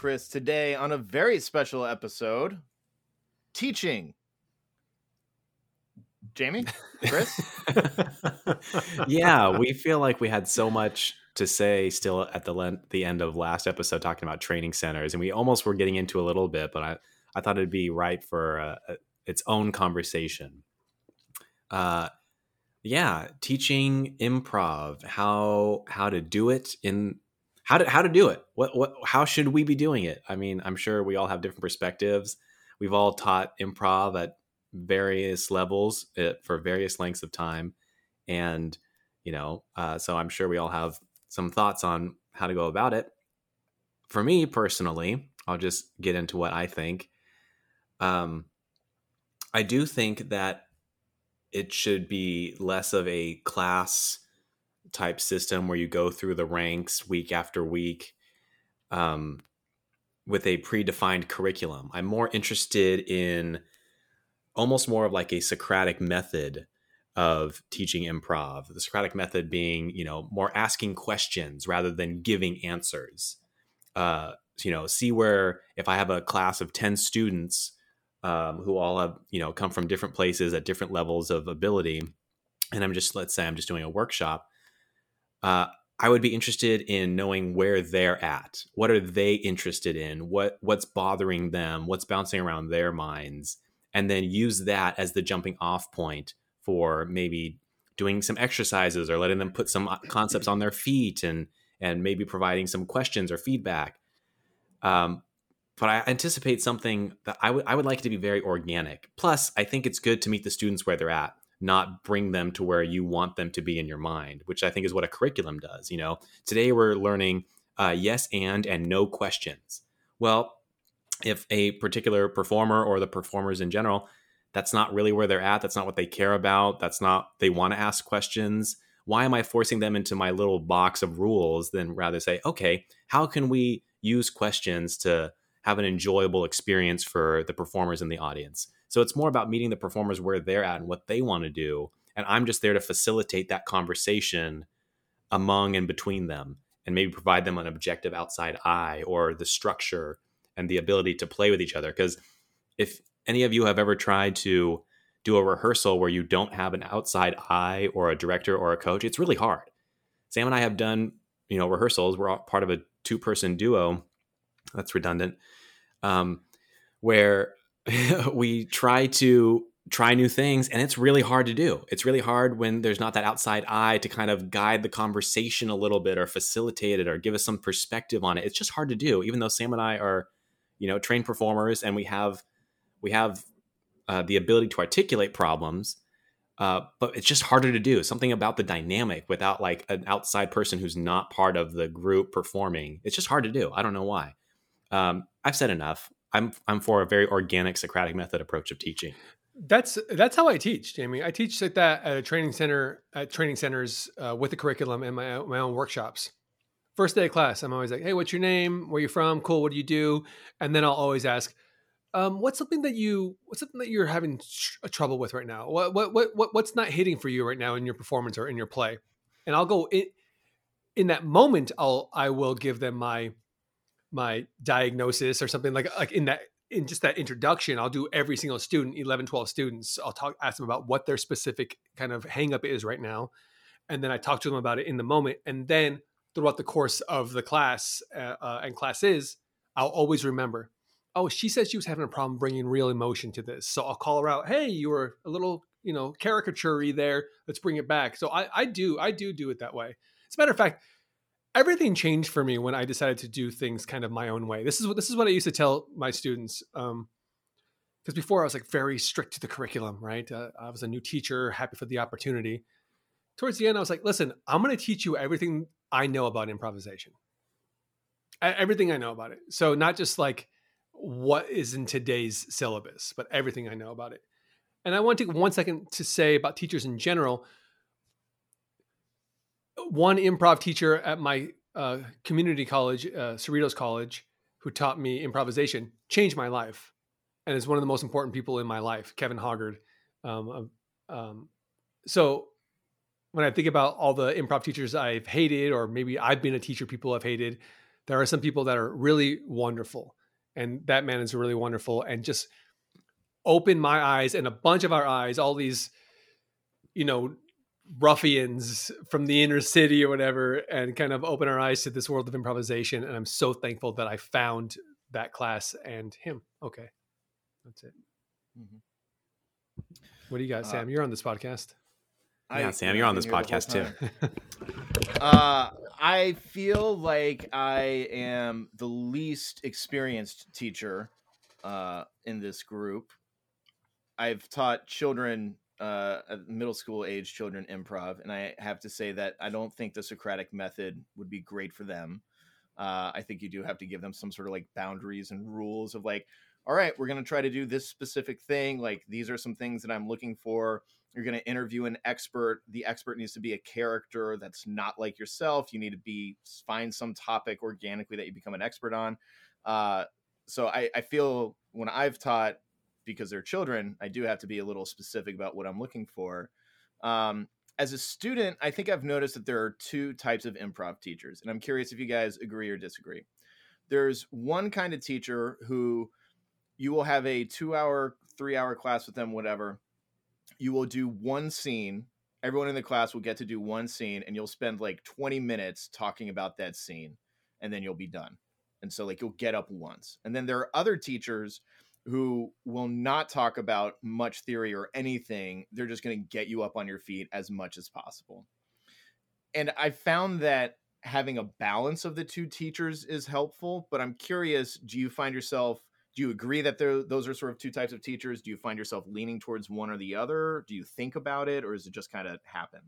Chris today on a very special episode, teaching. Jamie? Chris? Yeah, we feel like we had so much to say still at the end of last episode talking about training centers, and we almost were getting into a little bit, but I thought it'd be right for its own conversation. Yeah, teaching improv, how to do it how to do it. What how should we be doing it? I mean, I'm sure we all have different perspectives. We've all taught improv at various levels for various lengths of time, and so I'm sure we all have some thoughts on how to go about it. For me personally, I'll just get into what I think. I do think that it should be less of a class type system where you go through the ranks week after week with a predefined curriculum. I'm more interested in almost more of like a Socratic method of teaching improv. The Socratic method being, more asking questions rather than giving answers. See where if I have a class of 10 students who all have, come from different places at different levels of ability, and let's say I'm just doing a workshop, I would be interested in knowing where they're at. What are they interested in? What's bothering them? What's bouncing around their minds? And then use that as the jumping off point for maybe doing some exercises or letting them put some concepts on their feet and maybe providing some questions or feedback. But I anticipate something that I would like it to be very organic. Plus, I think it's good to meet the students where they're at, not bring them to where you want them to be in your mind, which I think is what a curriculum does. Today we're learning yes and no questions. Well, if a particular performer or the performers in general, that's not really where they're at, that's not what they care about, that's not, they want to ask questions, why am I forcing them into my little box of rules? Then rather say, okay, how can we use questions to have an enjoyable experience for the performers in the audience? So it's more about meeting the performers where they're at and what they want to do. And I'm just there to facilitate that conversation among and between them and maybe provide them an objective outside eye or the structure and the ability to play with each other. Because if any of you have ever tried to do a rehearsal where you don't have an outside eye or a director or a coach, it's really hard. Sam and I have done, rehearsals. We're all part of a 2-person duo. That's redundant. Where we try new things, and it's really hard to do. It's really hard when there's not that outside eye to kind of guide the conversation a little bit or facilitate it or give us some perspective on it. It's just hard to do, even though Sam and I are, trained performers and we have the ability to articulate problems. But it's just harder to do. Something about the dynamic without like an outside person who's not part of the group performing. It's just hard to do. I don't know why. I've said enough. I'm for a very organic Socratic method approach of teaching. That's how I teach, Jamie. I teach like that at a training center, at training centers with the curriculum and my own workshops. First day of class, I'm always like, "Hey, what's your name? Where you from? Cool. What do you do?" And then I'll always ask, "What's something that you're having trouble with right now? What's not hitting for you right now in your performance or in your play?" And I'll go in that moment. I will give them my diagnosis or something like in just that introduction. I'll do every single student, 11, 12 students. Ask them about what their specific kind of hang up is right now. And then I talk to them about it in the moment. And then throughout the course of the class and classes, I'll always remember, oh, she said she was having a problem bringing real emotion to this. So I'll call her out. Hey, you were a little, caricature-y there. Let's bring it back. So I do it that way. As a matter of fact, everything changed for me when I decided to do things kind of my own way. This is what I used to tell my students. Because before I was like very strict to the curriculum, right? I was a new teacher, happy for the opportunity. Towards the end, I was like, listen, I'm going to teach you everything I know about improvisation. Everything I know about it. So not just like what is in today's syllabus, but everything I know about it. And I want to take 1 second to say about teachers in general. One improv teacher at my community college, Cerritos College, who taught me improvisation, changed my life, and is one of the most important people in my life, Kevin Hoggard. So when I think about all the improv teachers I've hated, or maybe I've been a teacher people have hated, There are some people that are really wonderful, and that man is really wonderful, and just opened my eyes and a bunch of our eyes, all these, ruffians from the inner city or whatever, and kind of open our eyes to this world of improvisation. And I'm so thankful that I found that class and him. Okay. That's it. Mm-hmm. What do you got, Sam? You're on this podcast. Yeah, Sam, you're on this podcast too. I feel like I am the least experienced teacher in this group. I've taught children, middle school age children, improv, and I have to say that I don't think the Socratic method would be great for them. I think you do have to give them some sort of like boundaries and rules of like, all right, we're going to try to do this specific thing. Like, these are some things that I'm looking for. You're going to interview an expert. The expert needs to be a character that's not like yourself. You need to find some topic organically that you become an expert on. So I feel when I've taught, because they're children, I do have to be a little specific about what I'm looking for. As a student, I think I've noticed that there are two types of improv teachers, and I'm curious if you guys agree or disagree. There's one kind of teacher who you will have a 2-hour, 3-hour class with them, whatever. You will do one scene. Everyone in the class will get to do one scene, and you'll spend like 20 minutes talking about that scene, and then you'll be done. And so like you'll get up once. And then there are other teachers who will not talk about much theory or anything. They're just going to get you up on your feet as much as possible. And I found that having a balance of the two teachers is helpful, but I'm curious, do you agree that those are sort of two types of teachers? Do you find yourself leaning towards one or the other? Do you think about it, or does it just kind of happen?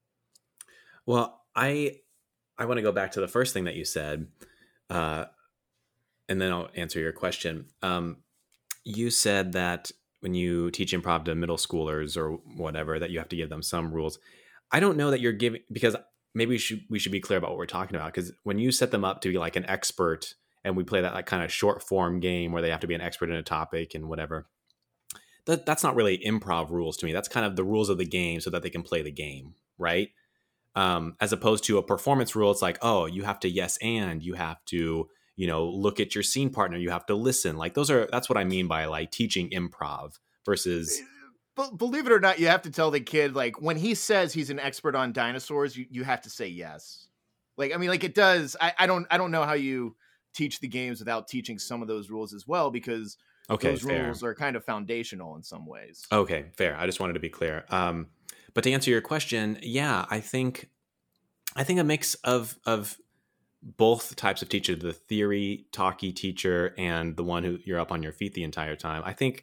Well, I want to go back to the first thing that you said, and then I'll answer your question. You said that when you teach improv to middle schoolers or whatever, that you have to give them some rules. I don't know that you're giving, because maybe we should be clear about what we're talking about. Because when you set them up to be like an expert, and we play that like kind of short form game where they have to be an expert in a topic and whatever, that's not really improv rules to me. That's kind of the rules of the game so that they can play the game, right? As opposed to a performance rule, it's like, oh, you have to yes and, you have to, look at your scene partner, you have to listen. Like that's what I mean by like teaching improv versus. But believe it or not, you have to tell the kid, like, when he says he's an expert on dinosaurs, you have to say yes. Like, I mean, like, it does. I don't know how you teach the games without teaching some of those rules as well, because those rules are kind of foundational in some ways. Okay, fair. I just wanted to be clear. But to answer your question, yeah, I think a mix of both types of teacher, the theory talky teacher and the one who you're up on your feet the entire time. I think,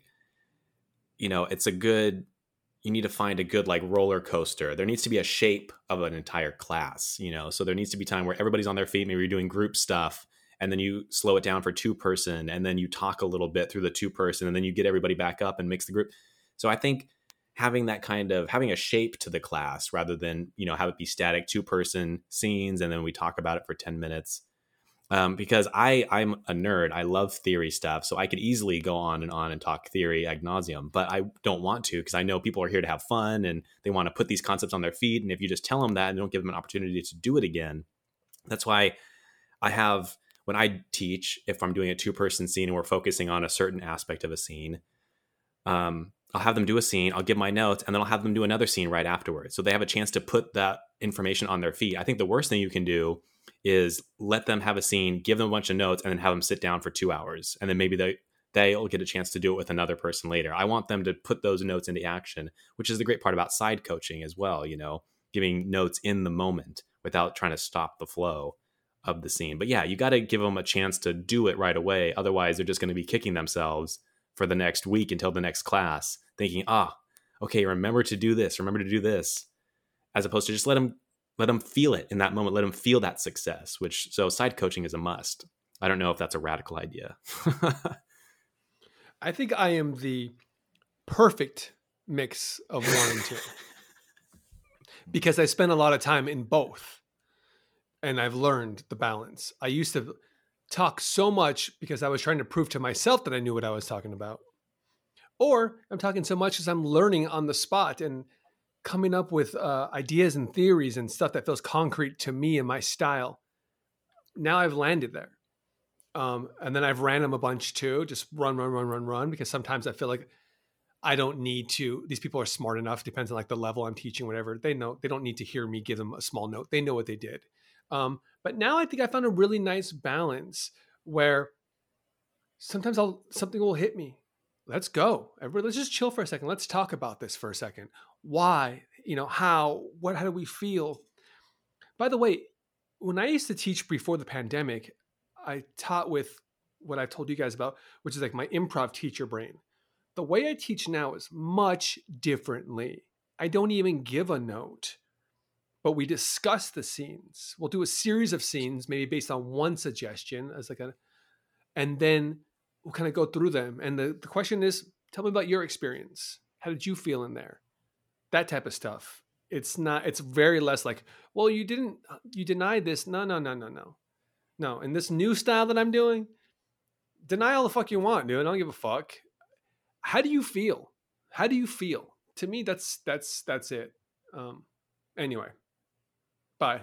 it's you need to find a good like roller coaster. There needs to be a shape of an entire class, so there needs to be time where everybody's on their feet. Maybe you're doing group stuff, and then you slow it down for 2-person, and then you talk a little bit through the 2-person, and then you get everybody back up and mix the group. So I think having a shape to the class rather than, have it be static 2-person scenes, and then we talk about it for 10 minutes. Because I'm a nerd. I love theory stuff. So I could easily go on and talk theory ad nauseum, but I don't want to, because I know people are here to have fun and they want to put these concepts on their feet. And if you just tell them that and don't give them an opportunity to do it again, that's why when I teach, if I'm doing a 2-person scene and we're focusing on a certain aspect of a scene, I'll have them do a scene, I'll give my notes, and then I'll have them do another scene right afterwards. So they have a chance to put that information on their feet. I think the worst thing you can do is let them have a scene, give them a bunch of notes, and then have them sit down for 2 hours. And then maybe they'll get a chance to do it with another person later. I want them to put those notes into action, which is the great part about side coaching as well, giving notes in the moment without trying to stop the flow of the scene. But yeah, you got to give them a chance to do it right away. Otherwise, they're just going to be kicking themselves for the next week until the next class, thinking, okay, remember to do this, as opposed to just let them feel it in that moment. Let them feel that success, so side coaching is a must. I don't know if that's a radical idea. I think I am the perfect mix of one and two, because I spend a lot of time in both. And I've learned the balance. I used to talk so much because I was trying to prove to myself that I knew what I was talking about. Or I'm talking so much because I'm learning on the spot and coming up with ideas and theories and stuff that feels concrete to me and my style. now I've landed there. And then I've ran them a bunch too, just run, because sometimes I feel like I don't need to, these people are smart enough, depends on like the level I'm teaching, whatever. They know, they don't need to hear me give them a small note. They know what they did. But now I think I found a really nice balance where sometimes something will hit me. Let's go. Everybody, let's just chill for a second. Let's talk about this for a second. Why? How do we feel? By the way, when I used to teach before the pandemic, I taught with what I've told you guys about, which is like my improv teacher brain. The way I teach now is much differently. I don't even give a note, but we discuss the scenes. We'll do a series of scenes, maybe based on one suggestion and then we'll kind of go through them. And the question is, tell me about your experience. How did you feel in there? That type of stuff. It's very less like, well, you denied this. No. No. In this new style that I'm doing, deny all the fuck you want, dude. I don't give a fuck. How do you feel? To me, that's it. Anyway, bye.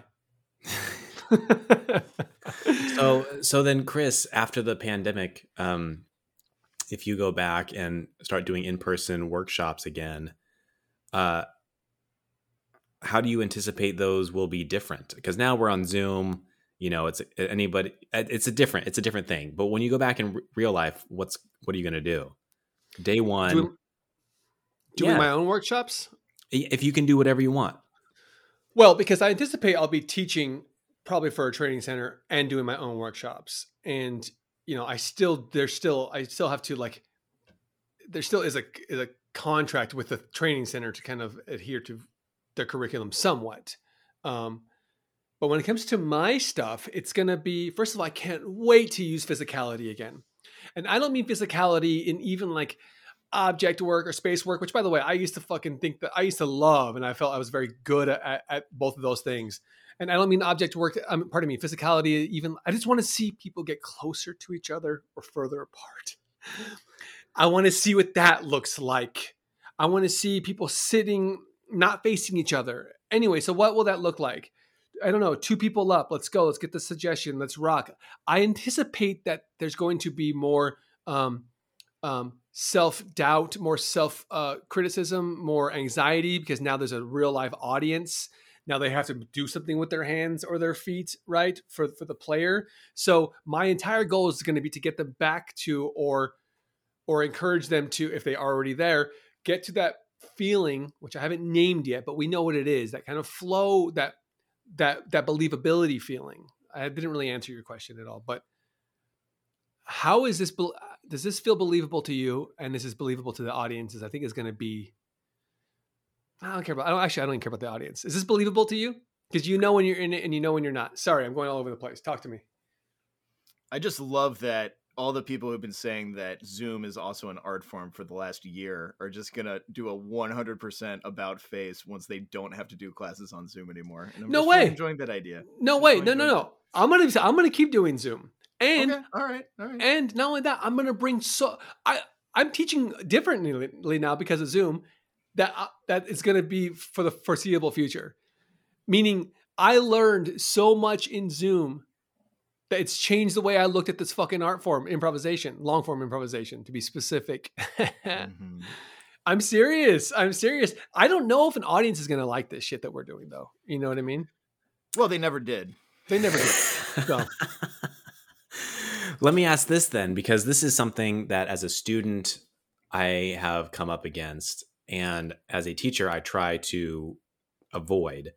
So then, Chris, after the pandemic, if you go back and start doing in-person workshops again, how do you anticipate those will be different? Because now we're on Zoom. It's a different thing. But when you go back in real life, what are you going to do? Day one, doing my own workshops. If you can do whatever you want. Well, because I anticipate I'll be teaching probably for a training center and doing my own workshops. And, I still have to like, there still is a contract with the training center to kind of adhere to the curriculum somewhat. But when it comes to my stuff, it's going to be, first of all, I can't wait to use physicality again. And I don't mean physicality in even like object work or space work, which by the way, I used to fucking think that I used to love, and I felt I was very good at both of those things. And I don't mean object work, physicality even. I just want to see people get closer to each other or further apart. I want to see what that looks like. I want to see people sitting, not facing each other. Anyway, so what will that look like? I don't know, 2 people up. Let's go. Let's get the suggestion. Let's rock. I anticipate that there's going to be more self-doubt, more self-criticism, more anxiety, because now there's a real live audience. Now they have to do something with their hands or their feet, right, for the player. So my entire goal is going to be to get them back to or encourage them to, if they are already there, get to that feeling, which I haven't named yet, but we know what it is, that kind of flow, that believability feeling. I didn't really answer your question at all, but how is this, does this feel believable to you? And is this believable to the audiences? I think is going to be, I don't even care about the audience. Is this believable to you? Because you know when you're in it and you know when you're not. Sorry, I'm going all over the place. Talk to me. I just love that all the people who've been saying that Zoom is also an art form for the last year are just going to do a 100% about face once they don't have to do classes on Zoom anymore. And I'm really enjoying that idea. No way. No. I'm going to keep doing Zoom. And okay. All right. And not only that, I'm going to bring I'm teaching differently now because of Zoom that is going to be for the foreseeable future. Meaning I learned so much in Zoom that it's changed the way I looked at this fucking art form, improvisation, long form improvisation, to be specific. Mm-hmm. I'm serious. I don't know if an audience is going to like this shit that we're doing, though. You know what I mean? Well, they never did. So. Let me ask this then, because this is something that as a student I have come up against, and as a teacher I try to avoid.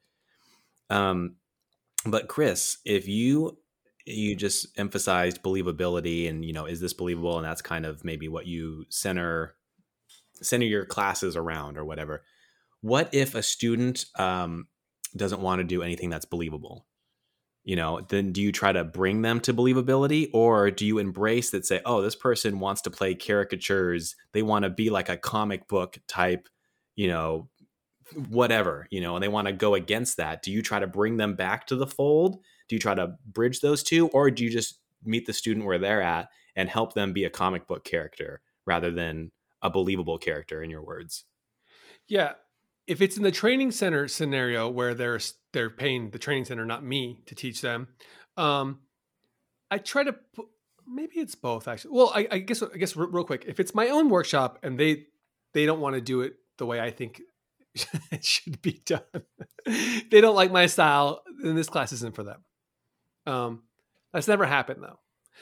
But Chris, if you just emphasized believability and, is this believable? And that's kind of maybe what you center your classes around or whatever. What if a student doesn't want to do anything that's believable? Then do you try to bring them to believability, or do you embrace that, say, oh, this person wants to play caricatures. They want to be like a comic book type, whatever, and they want to go against that. Do you try to bring them back to the fold? Do you try to bridge those two, or do you just meet the student where they're at and help them be a comic book character rather than a believable character, in your words? Yeah. If it's in the training center scenario where they're paying the training center, not me, to teach them, I try to put, maybe it's both actually. Well, I guess real quick, if it's my own workshop and they don't want to do it the way I think it should be done, they don't like my style, then this class isn't for them. That's never happened though.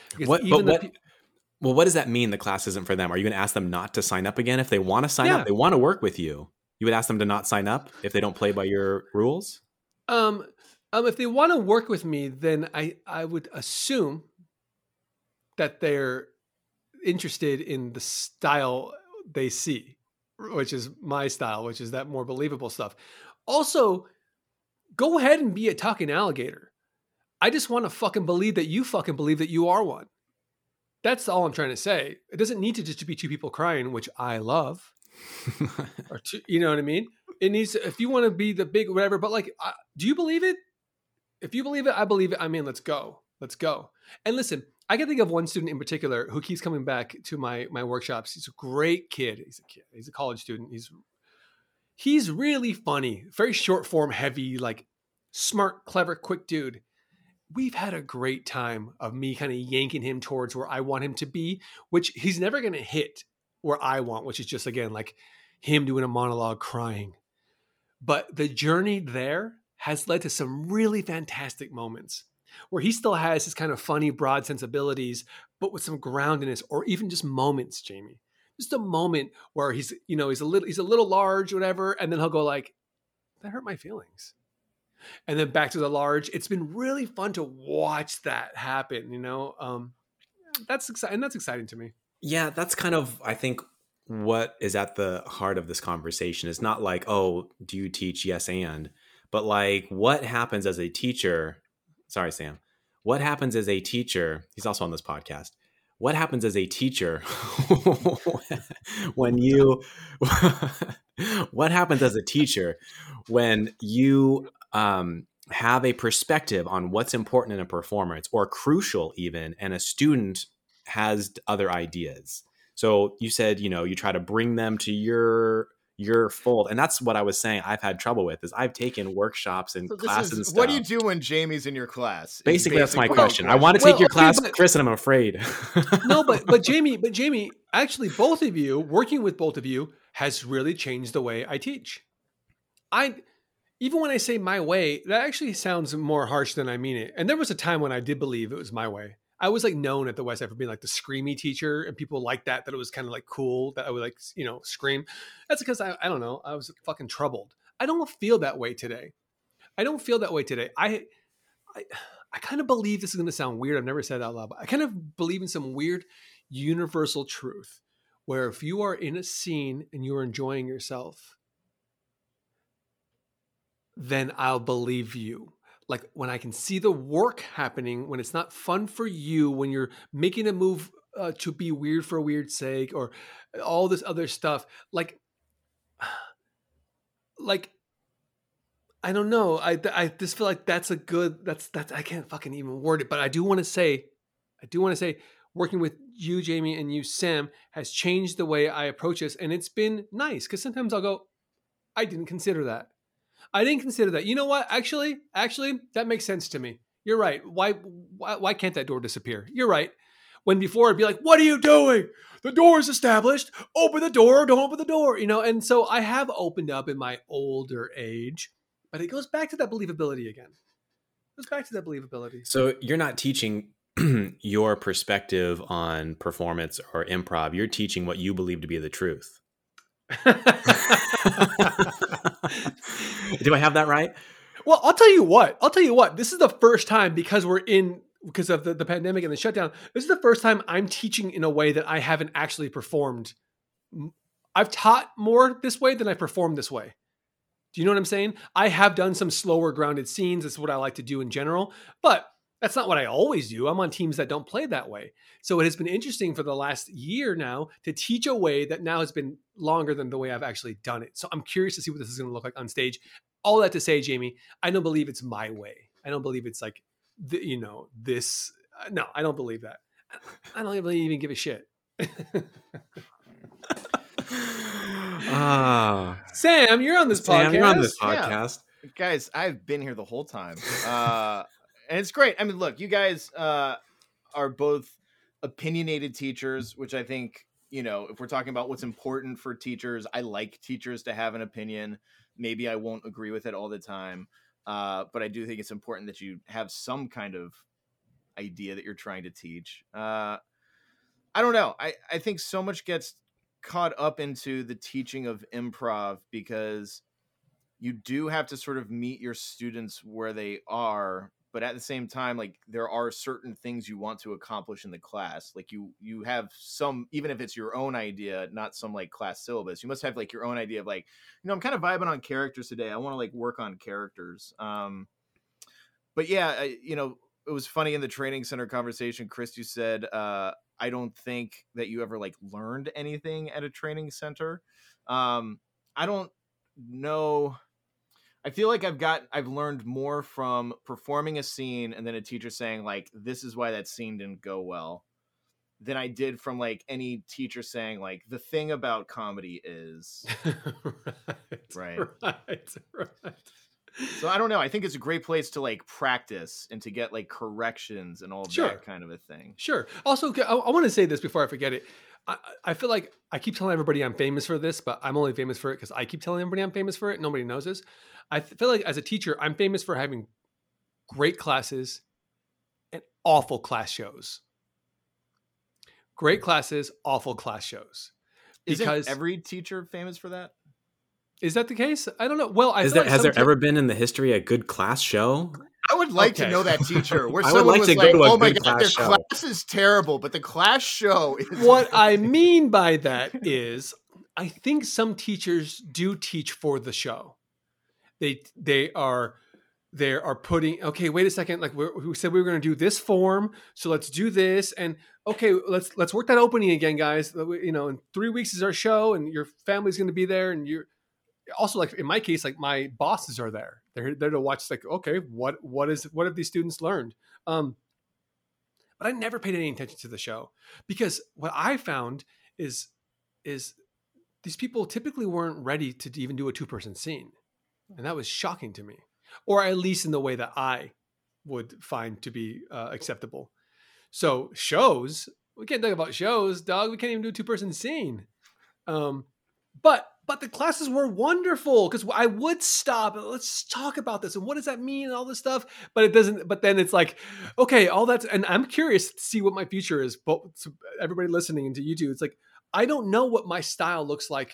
What does that mean? The class isn't for them? Are you going to ask them not to sign up again if they want to sign up? They want to work with you. You would ask them to not sign up if they don't play by your rules? If they want to work with me, then I would assume that they're interested in the style they see, which is my style, which is that more believable stuff. Also, go ahead and be a talking alligator. I just want to fucking believe that you are one. That's all I'm trying to say. It doesn't need to just be two people crying, which I love. Or two, you know what I mean? It needs to, if you want to be the big whatever, but like, do you believe it? If you believe it, I believe it. I mean, let's go. And listen, I can think of one student in particular who keeps coming back to my workshops. He's a great kid. He's a college student. He's really funny, very short form, heavy, like smart, clever, quick dude. We've had a great time of me kind of yanking him towards where I want him to be, which he's never going to hit where I want, which is just, again, like him doing a monologue crying. But the journey there has led to some really fantastic moments where he still has his kind of funny, broad sensibilities, but with some groundedness, or even just moments, Jamie. Just a moment where he's a little large, whatever, and then he'll go like, that hurt my feelings. And then back to the large. It's been really fun to watch that happen, That's exciting. That's exciting to me. Yeah, that's kind of, I think, what is at the heart of this conversation. It's not like, oh, do you teach? Yes, and. But like, what happens as a teacher? Sorry, Sam. What happens as a teacher? He's also on this podcast. What happens as a teacher when you? What happens as a teacher when you have a perspective on what's important in a performance, or crucial even, and a student has other ideas? So you said, you try to bring them to your fold. And that's what I was saying I've had trouble with, is I've taken workshops and classes and stuff. What do you do when Jamie's in your class? Basically, that's my question. I want to take your class, Chris, and I'm afraid. No, but Jamie, actually, both of you, working with both of you has really changed the way I teach. Even when I say my way, that actually sounds more harsh than I mean it. And there was a time when I did believe it was my way. I was like known at the West Side for being like the screamy teacher, and people liked that it was kind of like cool that I would like, scream. That's because I don't know. I was fucking troubled. I don't feel that way today. I kind of believe, this is going to sound weird. I've never said it out loud, but I kind of believe in some weird universal truth where if you are in a scene and you're enjoying yourself, then I'll believe you. Like when I can see the work happening, when it's not fun for you, when you're making a move to be weird for weird sake, or all this other stuff, like I don't know. I just feel like that's I can't fucking even word it, but I do want to say, working with you, Jamie, and you, Sam, has changed the way I approach this, and it's been nice because sometimes I'll go, I didn't consider that. You know what? Actually, that makes sense to me. You're right. Why can't that door disappear? You're right. When before it'd be like, what are you doing? The door is established. Open the door. Don't open the door. And so I have opened up in my older age, but it goes back to that believability again. So you're not teaching your perspective on performance or improv. You're teaching what you believe to be the truth. Do I have that right? Well, I'll tell you what. This is the first time, because of the pandemic and the shutdown, this is the first time I'm teaching in a way that I haven't actually performed. I've taught more this way than I performed this way. Do you know what I'm saying? I have done some slower, grounded scenes. That's what I like to do in general, but that's not what I always do. I'm on teams that don't play that way. So it has been interesting for the last year now to teach a way that now has been longer than the way I've actually done it. So I'm curious to see what this is going to look like on stage. All that to say, Jamie, I don't believe it's my way. I don't believe it's like, this. No, I don't believe that. I don't even give a shit. Sam, you're on this podcast. Yeah. Guys, I've been here the whole time. And it's great. I mean, look, you guys, are both opinionated teachers, which I think, if we're talking about what's important for teachers, I like teachers to have an opinion. Maybe I won't agree with it all the time. But I do think it's important that you have some kind of idea that you're trying to teach. I don't know. I think so much gets caught up into the teaching of improv because you do have to sort of meet your students where they are, but at the same time, like, there are certain things you want to accomplish in the class. Like you have some, even if it's your own idea, not some like class syllabus, you must have like your own idea of like, I'm kind of vibing on characters today. I want to like work on characters. But yeah, it was funny in the training center conversation, Chris, you said, I don't think that you ever like learned anything at a training center. I don't know. I feel like I've learned more from performing a scene and then a teacher saying like, this is why that scene didn't go well, than I did from like any teacher saying like, the thing about comedy is right. So I don't know. I think it's a great place to like practice and to get like corrections and all of that kind of a thing. Sure. Also, I want to say this before I forget it. I feel like I keep telling everybody I'm famous for this, but I'm only famous for it because I keep telling everybody I'm famous for it. Nobody knows this. I feel like as a teacher, I'm famous for having great classes and awful class shows. Great classes, awful class shows. Isn't every teacher famous for that? Is that the case? I don't know. Well, has there ever been in the history a good class show? I would like to know that teacher where someone was like, oh my God, their class is terrible, but the class show is... What I mean by that is I think some teachers do teach for the show. They are putting, okay, wait a second. Like we said, we were going to do this form. So let's do this. And okay, let's work that opening again, guys. In 3 weeks is our show and your family's going to be there. And you're also, like in my case, like my bosses are there. They're there to watch, like, okay, what have these students learned? But I never paid any attention to the show because what I found is these people typically weren't ready to even do a 2-person scene. And that was shocking to me, or at least in the way that I would find to be acceptable. So shows, we can't talk about shows, dog. We can't even do a 2-person scene. But the classes were wonderful because I would stop and let's talk about this and what does that mean and all this stuff. But it doesn't. But then it's like, okay, all that's, and I'm curious to see what my future is. But everybody listening to YouTube, it's like, I don't know what my style looks like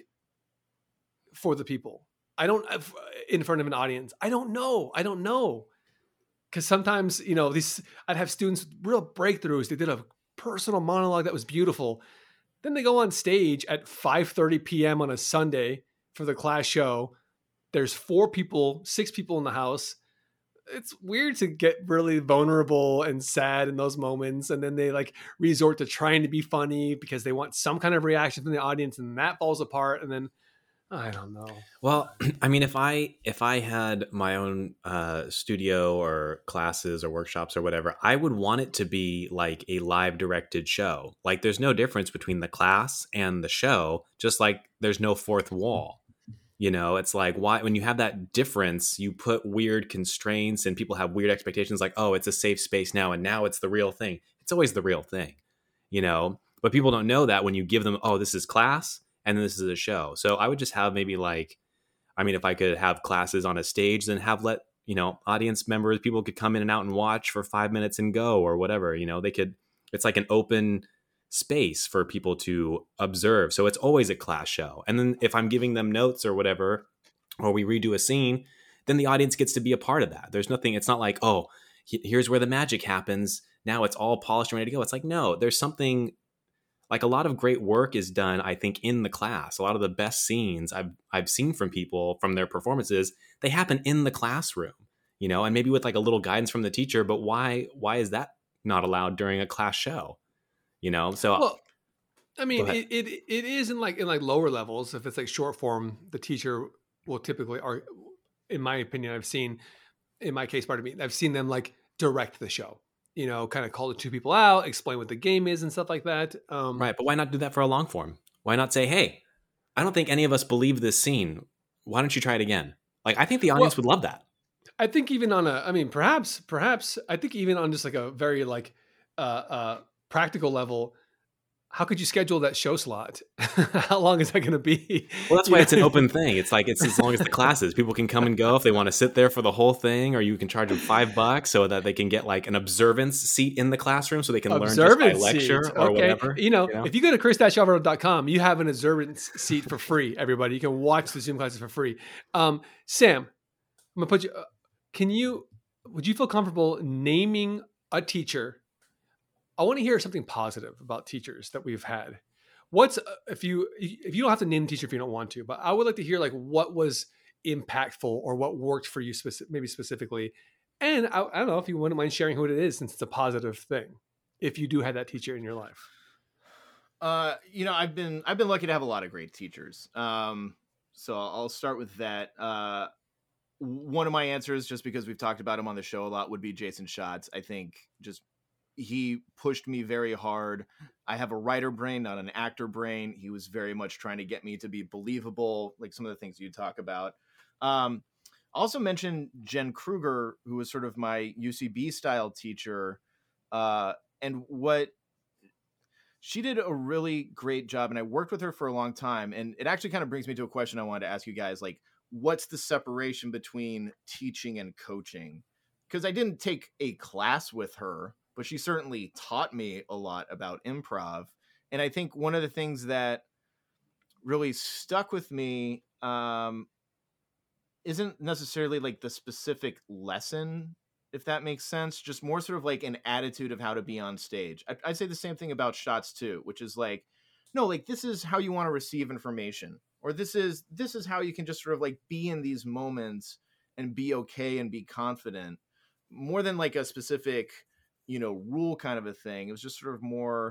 for the people. I don't, in front of an audience. I don't know. Because sometimes, I'd have students with real breakthroughs. They did a personal monologue that was beautiful. Then they go on stage at 5:30 p.m. on a Sunday for the class show. There's 6 people in the house. It's weird to get really vulnerable and sad in those moments. And then they like resort to trying to be funny because they want some kind of reaction from the audience, and that falls apart. And then I don't know. Well, I mean, if I had my own studio or classes or workshops or whatever, I would want it to be like a live directed show. Like there's no difference between the class and the show, just like there's no fourth wall. It's like, why, when you have that difference, you put weird constraints and people have weird expectations like, oh, it's a safe space now. And now it's the real thing. It's always the real thing, but people don't know that when you give them, oh, this is class. And then this is a show. So I would just have maybe if I could have classes on a stage, then let audience members, people could come in and out and watch for 5 minutes and go or whatever, it's like an open space for people to observe. So it's always a class show. And then if I'm giving them notes or whatever, or we redo a scene, then the audience gets to be a part of that. There's nothing, it's not like, oh, here's where the magic happens. Now it's all polished and ready to go. It's like, no, there's something. Like a lot of great work is done, I think, in the class. A lot of the best scenes I've seen from people from their performances, they happen in the classroom, and maybe with like a little guidance from the teacher. But why is that not allowed during a class show? So well, I mean, it is in like lower levels. If it's like short form, the teacher will typically, or in my opinion, I've seen them like direct the show. Kind of call the 2 people out, explain what the game is and stuff like that. Right. But why not do that for a long form? Why not say, hey, I don't think any of us believe this scene. Why don't you try it again? Like, I think the audience would love that. I think even on perhaps, I think even on just like a very like practical level, how could you schedule that show slot? How long is that going to be? Well, that's why it's an open thing. It's like, it's as long as the classes, people can come and go if they want to sit there for the whole thing, or you can charge them $5 so that they can get like an observance seat in the classroom so they can learn just by lecture or whatever. If you go to chris-alvaro.com, you have an observance seat for free, everybody. You can watch the Zoom classes for free. Sam, I'm going to put you, would you feel comfortable naming a teacher? I want to hear something positive about teachers that we've had. What's if you don't have to name a teacher if you don't want to, but I would like to hear like what was impactful or what worked for you maybe specifically. And I don't know if you wouldn't mind sharing who it is, since it's a positive thing, if you do have that teacher in your life. I've been lucky to have a lot of great teachers. So I'll start with that. One of my answers, just because we've talked about him on the show a lot, would be Jason Schatz. I think he pushed me very hard. I have a writer brain, not an actor brain. He was very much trying to get me to be believable, like some of the things you talk about. Also mentioned Jen Kruger, who was sort of my UCB style teacher. And what she did a really great job. And I worked with her for a long time. And it actually kind of brings me to a question I wanted to ask you guys, like, what's the separation between teaching and coaching? Because I didn't take a class with her, but she certainly taught me a lot about improv. And I think one of the things that really stuck with me isn't necessarily like the specific lesson, if that makes sense, just more sort of like an attitude of how to be on stage. I'd say the same thing about Schatz too, which is like, no, like this is how you want to receive information, or this is how you can just sort of like be in these moments and be okay and be confident, more than like a specific, rule kind of a thing. It was just sort of more,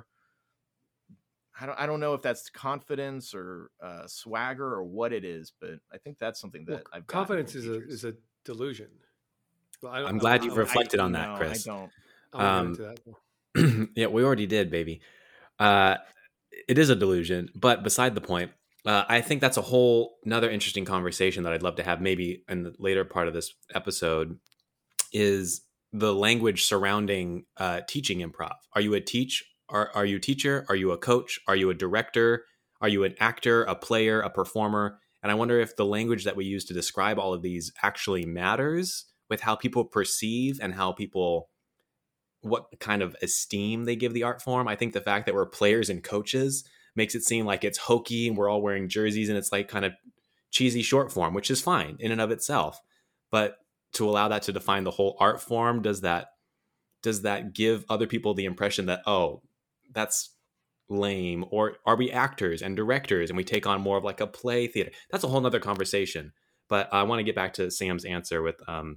I don't know if that's confidence or swagger or what it is, but I think that's something that I've confidence is a delusion. Well, I'm glad you've reflected on that, Chris. I don't. Into that. Yeah, we already did, baby. It is a delusion, but beside the point, I think that's a whole another interesting conversation that I'd love to have maybe in the later part of this episode, is the language surrounding teaching improv. Are you a Are you a teacher? Are you a coach? Are you a director? Are you an actor, a player, a performer? And I wonder if the language that we use to describe all of these actually matters with how people perceive and what kind of esteem they give the art form. I think the fact that we're players and coaches makes it seem like it's hokey and we're all wearing jerseys and it's like kind of cheesy short form, which is fine in and of itself. But to allow that to define the whole art form, does that give other people the impression that, oh, that's lame? Or are we actors and directors and we take on more of like a play theater? That's a whole nother conversation. But I want to get back to Sam's answer with, I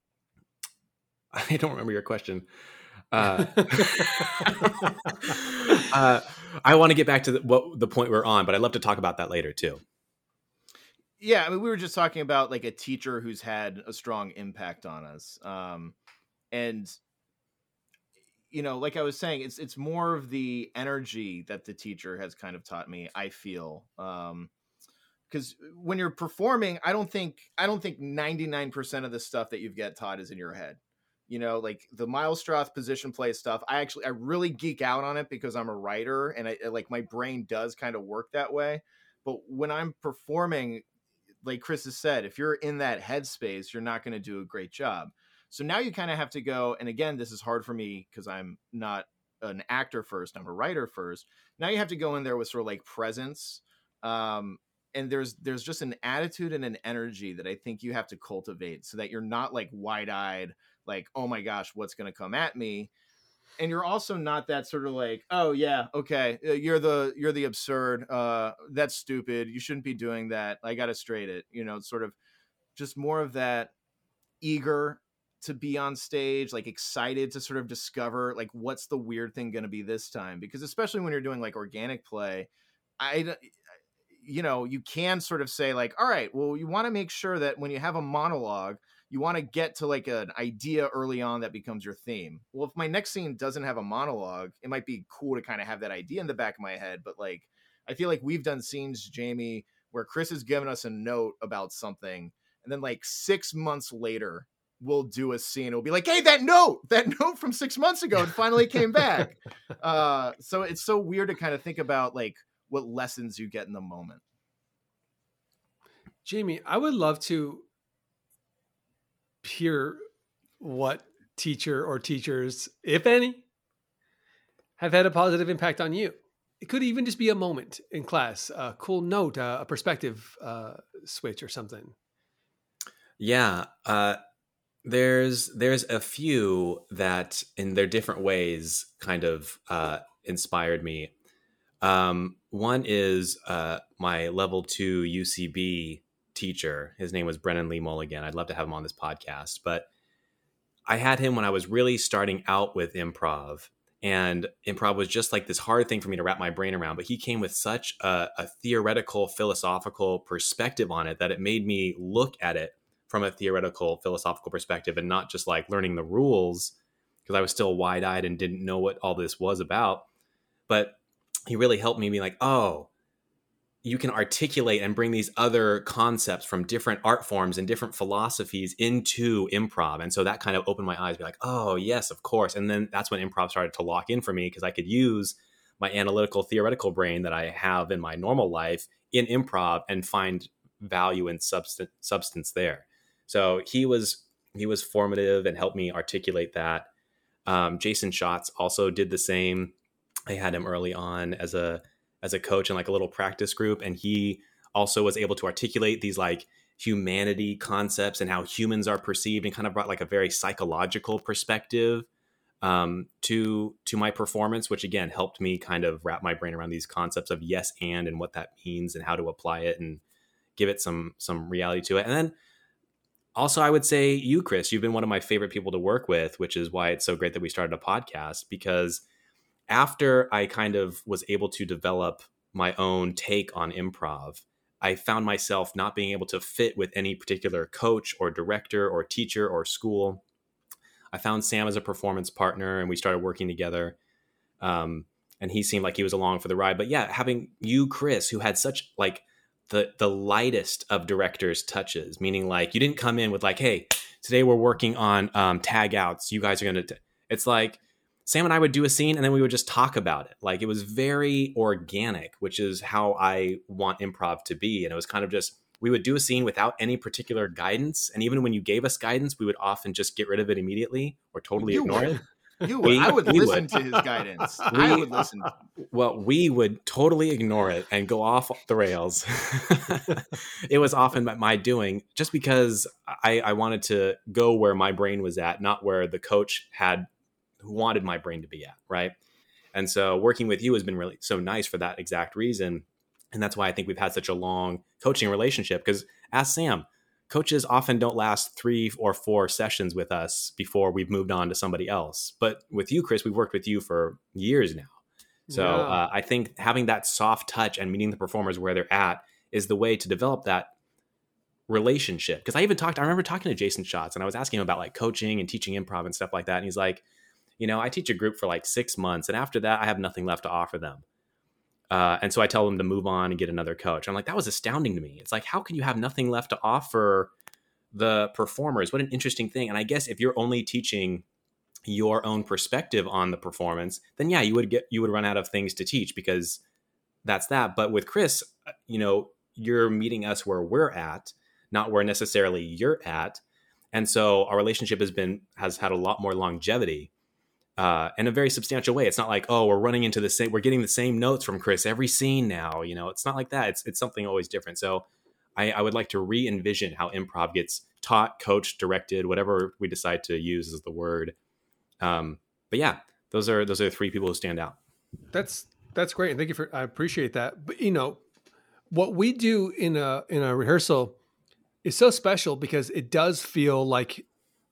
don't remember your question. I want to get back to the point we're on, but I'd love to talk about that later too. Yeah, I mean, we were just talking about like a teacher who's had a strong impact on us. And like I was saying, it's more of the energy that the teacher has kind of taught me, I feel. Because when you're performing, I don't think 99% of the stuff that you get taught is in your head. Like the Miles Stroth position play stuff, I really geek out on it because I'm a writer and I like my brain does kind of work that way. But when I'm performing, like Chris has said, if you're in that headspace, you're not going to do a great job. So now you kind of have to go, and again, this is hard for me because I'm not an actor first, I'm a writer first. Now you have to go in there with sort of like presence. And there's just an attitude and an energy that I think you have to cultivate so that you're not like wide-eyed, like, oh my gosh, what's going to come at me? And you're also not that sort of like, oh yeah, okay, you're the absurd, that's stupid, you shouldn't be doing that, I gotta straight it, sort of just more of that eager to be on stage, like excited to sort of discover like what's the weird thing going to be this time. Because especially when you're doing like organic play, you can sort of say like, all right, well, you want to make sure that when you have a monologue, you want to get to like an idea early on that becomes your theme. Well, if my next scene doesn't have a monologue, it might be cool to kind of have that idea in the back of my head. But like, I feel like we've done scenes, Jamie, where Chris has given us a note about something. And then like 6 months later, we'll do a scene. It'll be like, hey, that note from 6 months ago, it finally came back. So it's so weird to kind of think about like what lessons you get in the moment. Jamie, I would love to hear what teacher or teachers, if any, have had a positive impact on you. It could even just be a moment in class, a cool note, a perspective switch or something. Yeah. There's a few that in their different ways kind of inspired me. One is my level 2 UCB teacher. His name was Brennan Lee Mulligan. I'd love to have him on this podcast, but I had him when I was really starting out with improv, and improv was just like this hard thing for me to wrap my brain around. But he came with such a theoretical, philosophical perspective on it that it made me look at it from a theoretical, philosophical perspective and not just like learning the rules, because I was still wide-eyed and didn't know what all this was about. But he really helped me be like, oh, you can articulate and bring these other concepts from different art forms and different philosophies into improv. And so that kind of opened my eyes, be like, oh, yes, of course. And then that's when improv started to lock in for me, because I could use my analytical, theoretical brain that I have in my normal life in improv and find value and substance there. So he was formative and helped me articulate that. Jason Schatz also did the same. I had him early on as a coach in like a little practice group, and he also was able to articulate these like humanity concepts and how humans are perceived, and kind of brought like a very psychological perspective to my performance, which again helped me kind of wrap my brain around these concepts of yes and what that means and how to apply it and give it some reality to it. And then also, I would say you, Chris, you've been one of my favorite people to work with, which is why it's so great that we started a podcast, because after I kind of was able to develop my own take on improv, I found myself not being able to fit with any particular coach or director or teacher or school. I found Sam as a performance partner, and we started working together. And he seemed like he was along for the ride. But yeah, having you, Chris, who had such like the lightest of director's touches, meaning like you didn't come in with like, hey, today we're working on tag outs. You guys are going to, it's like Sam and I would do a scene and then we would just talk about it. Like it was very organic, which is how I want improv to be. And it was kind of just, we would do a scene without any particular guidance. And even when you gave us guidance, we would often just get rid of it immediately or totally ignore it. I would listen to his guidance. I would listen. Well, we would totally ignore it and go off the rails. It was often my doing, just because I wanted to go where my brain was at, not where the coach who wanted my brain to be at, right? And so working with you has been really so nice for that exact reason. And that's why I think we've had such a long coaching relationship, because ask Sam, coaches often don't last 3 or 4 sessions with us before we've moved on to somebody else. But with you, Chris, we've worked with you for years now. So yeah. I think having that soft touch and meeting the performers where they're at is the way to develop that relationship. Because I remember talking to Jason Schatz, and I was asking him about like coaching and teaching improv and stuff like that. And he's like, I teach a group for like 6 months, and after that, I have nothing left to offer them. And so I tell them to move on and get another coach. I'm like, that was astounding to me. It's like, how can you have nothing left to offer the performers? What an interesting thing. And I guess if you're only teaching your own perspective on the performance, then yeah, you would run out of things to teach, because that's that. But with Chris, you're meeting us where we're at, not where necessarily you're at. And so our relationship has had a lot more longevity. In a very substantial way. It's not like, oh, we're getting the same notes from Chris every scene now. It's not like that. It's something always different. So I would like to re-envision how improv gets taught, coached, directed, whatever we decide to use as the word. But yeah, those are 3 people who stand out. That's great. And thank you I appreciate that. But what we do in a rehearsal is so special, because it does feel like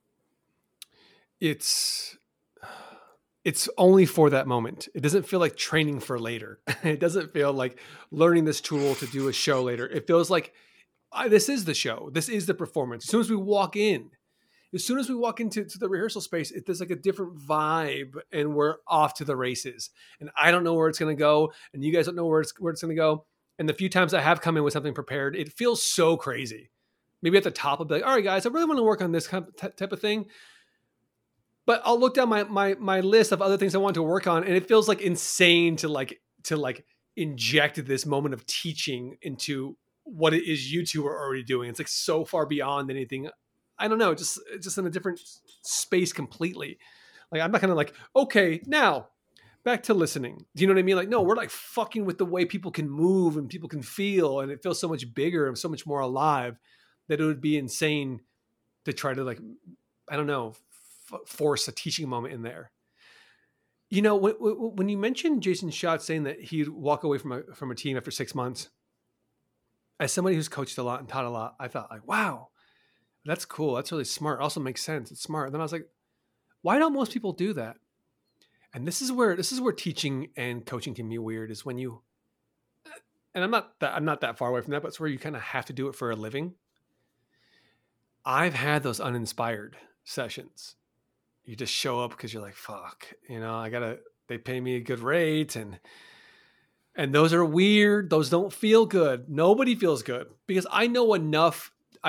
it's only for that moment. It doesn't feel like training for later. It doesn't feel like learning this tool to do a show later. It feels like this is the show. This is the performance. As soon as we walk into the rehearsal space, there's like a different vibe, and we're off to the races. And I don't know where it's going to go, and you guys don't know where it's going to go. And the few times I have come in with something prepared, it feels so crazy. Maybe at the top I'll be like, all right, guys, I really want to work on this kind of type of thing. But I'll look down my list of other things I want to work on, and it feels like insane to inject this moment of teaching into what it is you two are already doing. It's like so far beyond anything. I don't know, just in a different space completely. Like I'm not gonna like, okay, now back to listening. Do you know what I mean? Like, no, we're like fucking with the way people can move and people can feel, and it feels so much bigger and so much more alive that it would be insane to try to like, I don't know, force a teaching moment in there. You know, when you mentioned Jason Schatz saying that he'd walk away from a team after 6 months, as somebody who's coached a lot and taught a lot, I thought like, wow, that's cool. That's really smart. Also makes sense. It's smart. And then I was like, why don't most people do that? And this is where teaching and coaching can be weird, is when you, and I'm not that far away from that, but it's where you kind of have to do it for a living. I've had those uninspired sessions. You just show up because you're like, fuck, you know, they pay me a good rate. And those are weird. Those don't feel good. Nobody feels good, because I know enough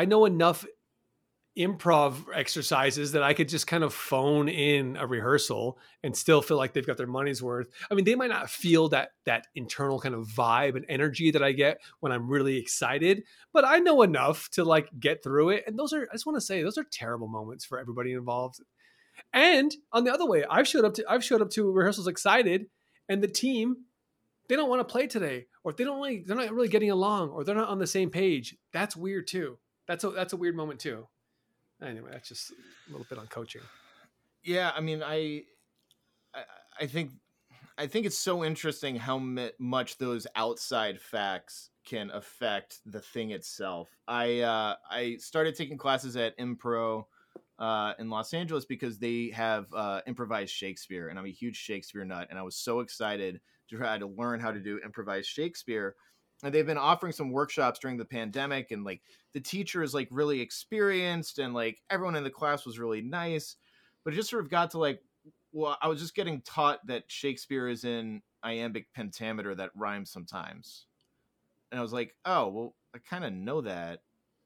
improv exercises that I could just kind of phone in a rehearsal and still feel like they've got their money's worth. I mean, they might not feel that internal kind of vibe and energy that I get when I'm really excited, but I know enough to like get through it. And I just want to say, those are terrible moments for everybody involved. And on the other way, I've showed up to rehearsals excited, and the team, they don't want to play today, or they're not really getting along, or they're not on the same page. That's weird too. That's a weird moment too. Anyway, that's just a little bit on coaching. Yeah, I mean, I think it's so interesting how much those outside facts can affect the thing itself. I started taking classes at Impro in Los Angeles because they have improvised Shakespeare, and I'm a huge Shakespeare nut, and I was so excited to try to learn how to do improvised Shakespeare. And they've been offering some workshops during the pandemic, and like the teacher is like really experienced, and like everyone in the class was really nice, but it just sort of got to like, well, I was just getting taught that Shakespeare is in iambic pentameter that rhymes sometimes, and I was like, oh well, I kind of know that.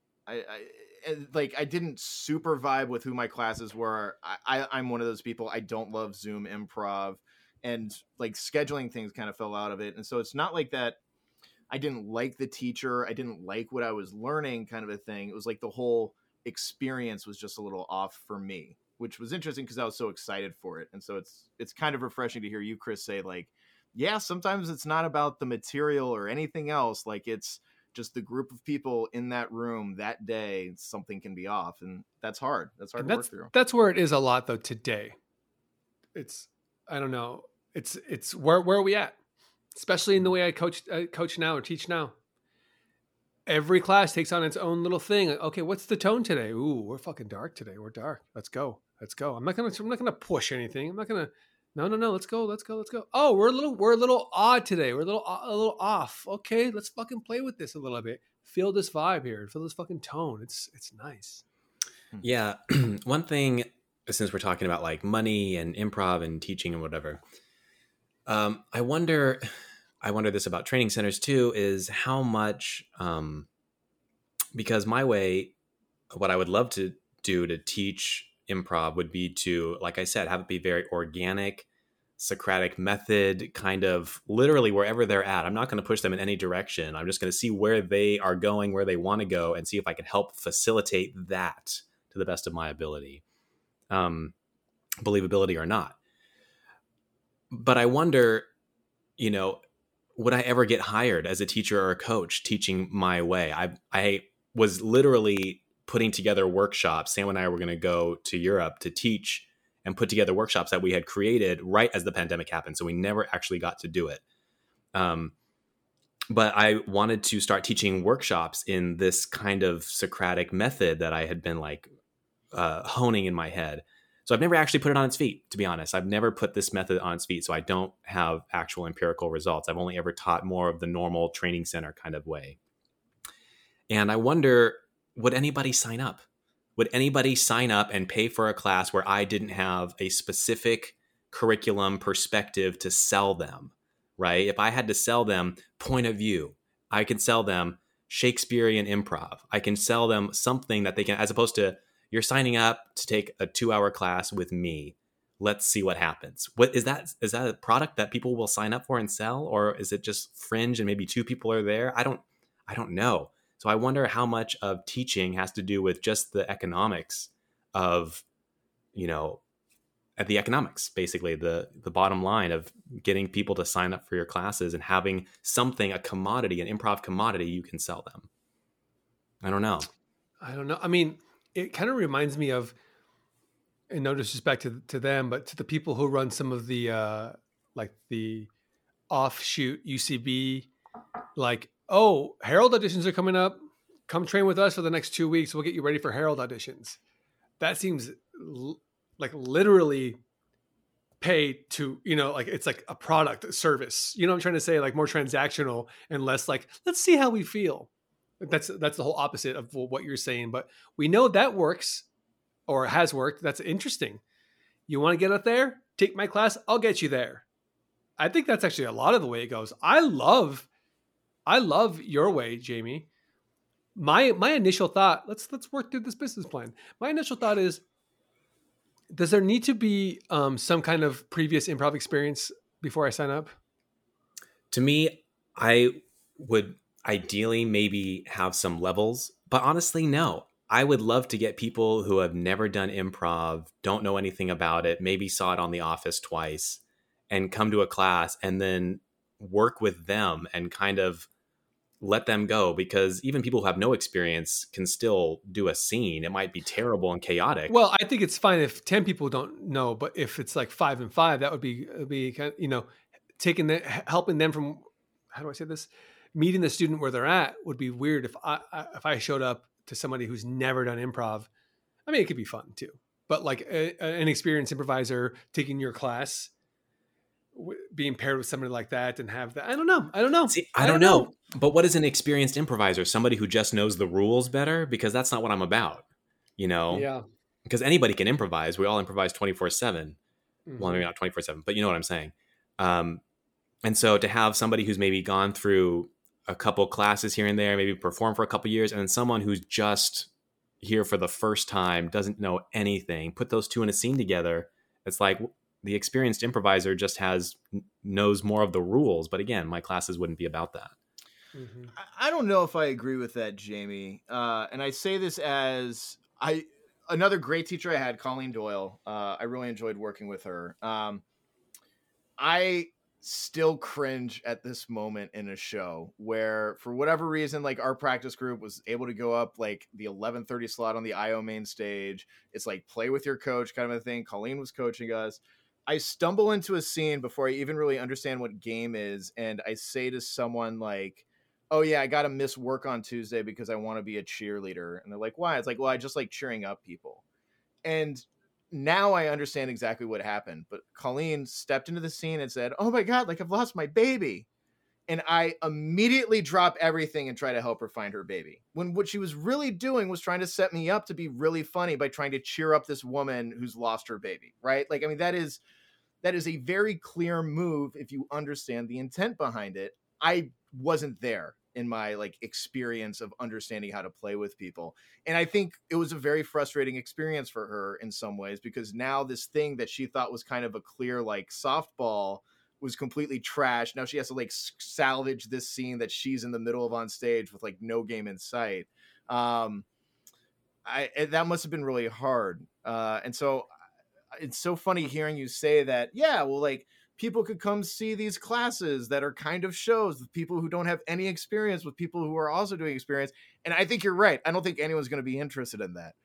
I didn't super vibe with who my classes were. I'm one of those people. I don't love Zoom improv, and like scheduling things kind of fell out of it, and so it's not like that I didn't like the teacher, I didn't like what I was learning, kind of a thing. It was like the whole experience was just a little off for me, which was interesting because I was so excited for it. And so it's kind of refreshing to hear you, Chris, say like, yeah, sometimes it's not about the material or anything else. Like it's just the group of people in that room that day, something can be off. And that's hard. That's hard to work through. That's where it is a lot though today. I don't know. It's where are we at? Especially in the way I coach now or teach now. Every class takes on its own little thing. Okay, what's the tone today? Ooh, we're fucking dark today. We're dark. Let's go. I'm not gonna push anything. I'm not gonna. No. Let's go. Oh, we're a little odd today. We're a little off. Okay, let's fucking play with this a little bit. Feel this vibe here. Feel this fucking tone. It's nice. Yeah, one thing, since we're talking about like money and improv and teaching and whatever, I wonder this about training centers too, is how much, because my way, what I would love to do to teach improv would be to, like I said, have it be very organic, Socratic method, kind of literally wherever they're at. I'm not going to push them in any direction. I'm just going to see where they are going, where they want to go, and see if I can help facilitate that to the best of my ability, believability or not. But I wonder, you know, would I ever get hired as a teacher or a coach teaching my way? I was literally putting together workshops. Sam and I were going to go to Europe to teach and put together workshops that we had created right as the pandemic happened. So we never actually got to do it. But I wanted to start teaching workshops in this kind of Socratic method that I had been like honing in my head. So I've never actually put it on its feet, to be honest. I've never put this method on its feet, so I don't have actual empirical results. I've only ever taught more of the normal training center kind of way. And I wonder, would anybody sign up? Would anybody sign up and pay for a class where I didn't have a specific curriculum perspective to sell them, right? If I had to sell them point of view, I could sell them Shakespearean improv. I can sell them something that they can, as opposed to you're signing up to take a 2-hour class with me. Let's see what happens. What is that? Is that a product that people will sign up for and sell, or is it just fringe and maybe 2 people are there? I don't know. So I wonder how much of teaching has to do with just the economics of, at the economics, basically the bottom line of getting people to sign up for your classes and having something, a commodity, an improv commodity you can sell them. I don't know. I mean, it kind of reminds me of, and no disrespect to them, but to the people who run some of the like the offshoot UCB, like, oh, Herald auditions are coming up. Come train with us for the next 2 weeks. We'll get you ready for Herald auditions. That seems like literally pay to, like it's like a product, a service. You know what I'm trying to say? Like more transactional and less like, let's see how we feel. That's the whole opposite of what you're saying. But we know that works or has worked. That's interesting. You want to get up there? Take my class. I'll get you there. I think that's actually a lot of the way it goes. I love your way, Jamie. My initial thought, let's work through this business plan. My initial thought is, does there need to be some kind of previous improv experience before I sign up? To me, I would ideally maybe have some levels, but honestly, no. I would love to get people who have never done improv, don't know anything about it, maybe saw it on The Office twice, and come to a class and then work with them and kind of let them go, because even people who have no experience can still do a scene. It might be terrible and chaotic. Well, I think it's fine if 10 people don't know, but if it's like 5 and 5, that would be kind of, helping them from, how do I say this? Meeting the student where they're at would be weird if I showed up to somebody who's never done improv. I mean, it could be fun too, but like an experienced improviser taking your class, being paired with somebody like that and have that. I don't know. See, I don't know. But what is an experienced improviser? Somebody who just knows the rules better? Because that's not what I'm about, Yeah. Because anybody can improvise. We all improvise 24/7. Mm-hmm. Well, maybe not 24/7, but you know what I'm saying. And so to have somebody who's maybe gone through a couple classes here and there, maybe perform for a couple years, and then someone who's just here for the first time, doesn't know anything, put those two in a scene together. It's like the experienced improviser just knows more of the rules. But again, my classes wouldn't be about that. Mm-hmm. I don't know if I agree with that, Jamie. And I say this as another great teacher I had, Colleen Doyle. I really enjoyed working with her. I still cringe at this moment in a show where, for whatever reason, like our practice group was able to go up like the 11:30 slot on the IO main stage. It's like play with your coach kind of a thing. Colleen was coaching us. I stumble into a scene before I even really understand what game is, and I say to someone like, oh yeah, I got to miss work on Tuesday because I want to be a cheerleader. And they're like, why? It's like, well, I just like cheering up people. And now I understand exactly what happened. But Colleen stepped into the scene and said, oh my God, like I've lost my baby. And I immediately drop everything and try to help her find her baby. When what she was really doing was trying to set me up to be really funny by trying to cheer up this woman who's lost her baby, right? Like, I mean, that is a very clear move if you understand the intent behind it. I wasn't there in my like experience of understanding how to play with people. And I think it was a very frustrating experience for her in some ways, because now this thing that she thought was kind of a clear like softball was completely trash. Now she has to like salvage this scene that she's in the middle of on stage with like no game in sight. That must have been really hard. And so it's so funny hearing you say that, yeah, well, like people could come see these classes that are kind of shows with people who don't have any experience with people who are also doing experience. And I think you're right. I don't think anyone's going to be interested in that.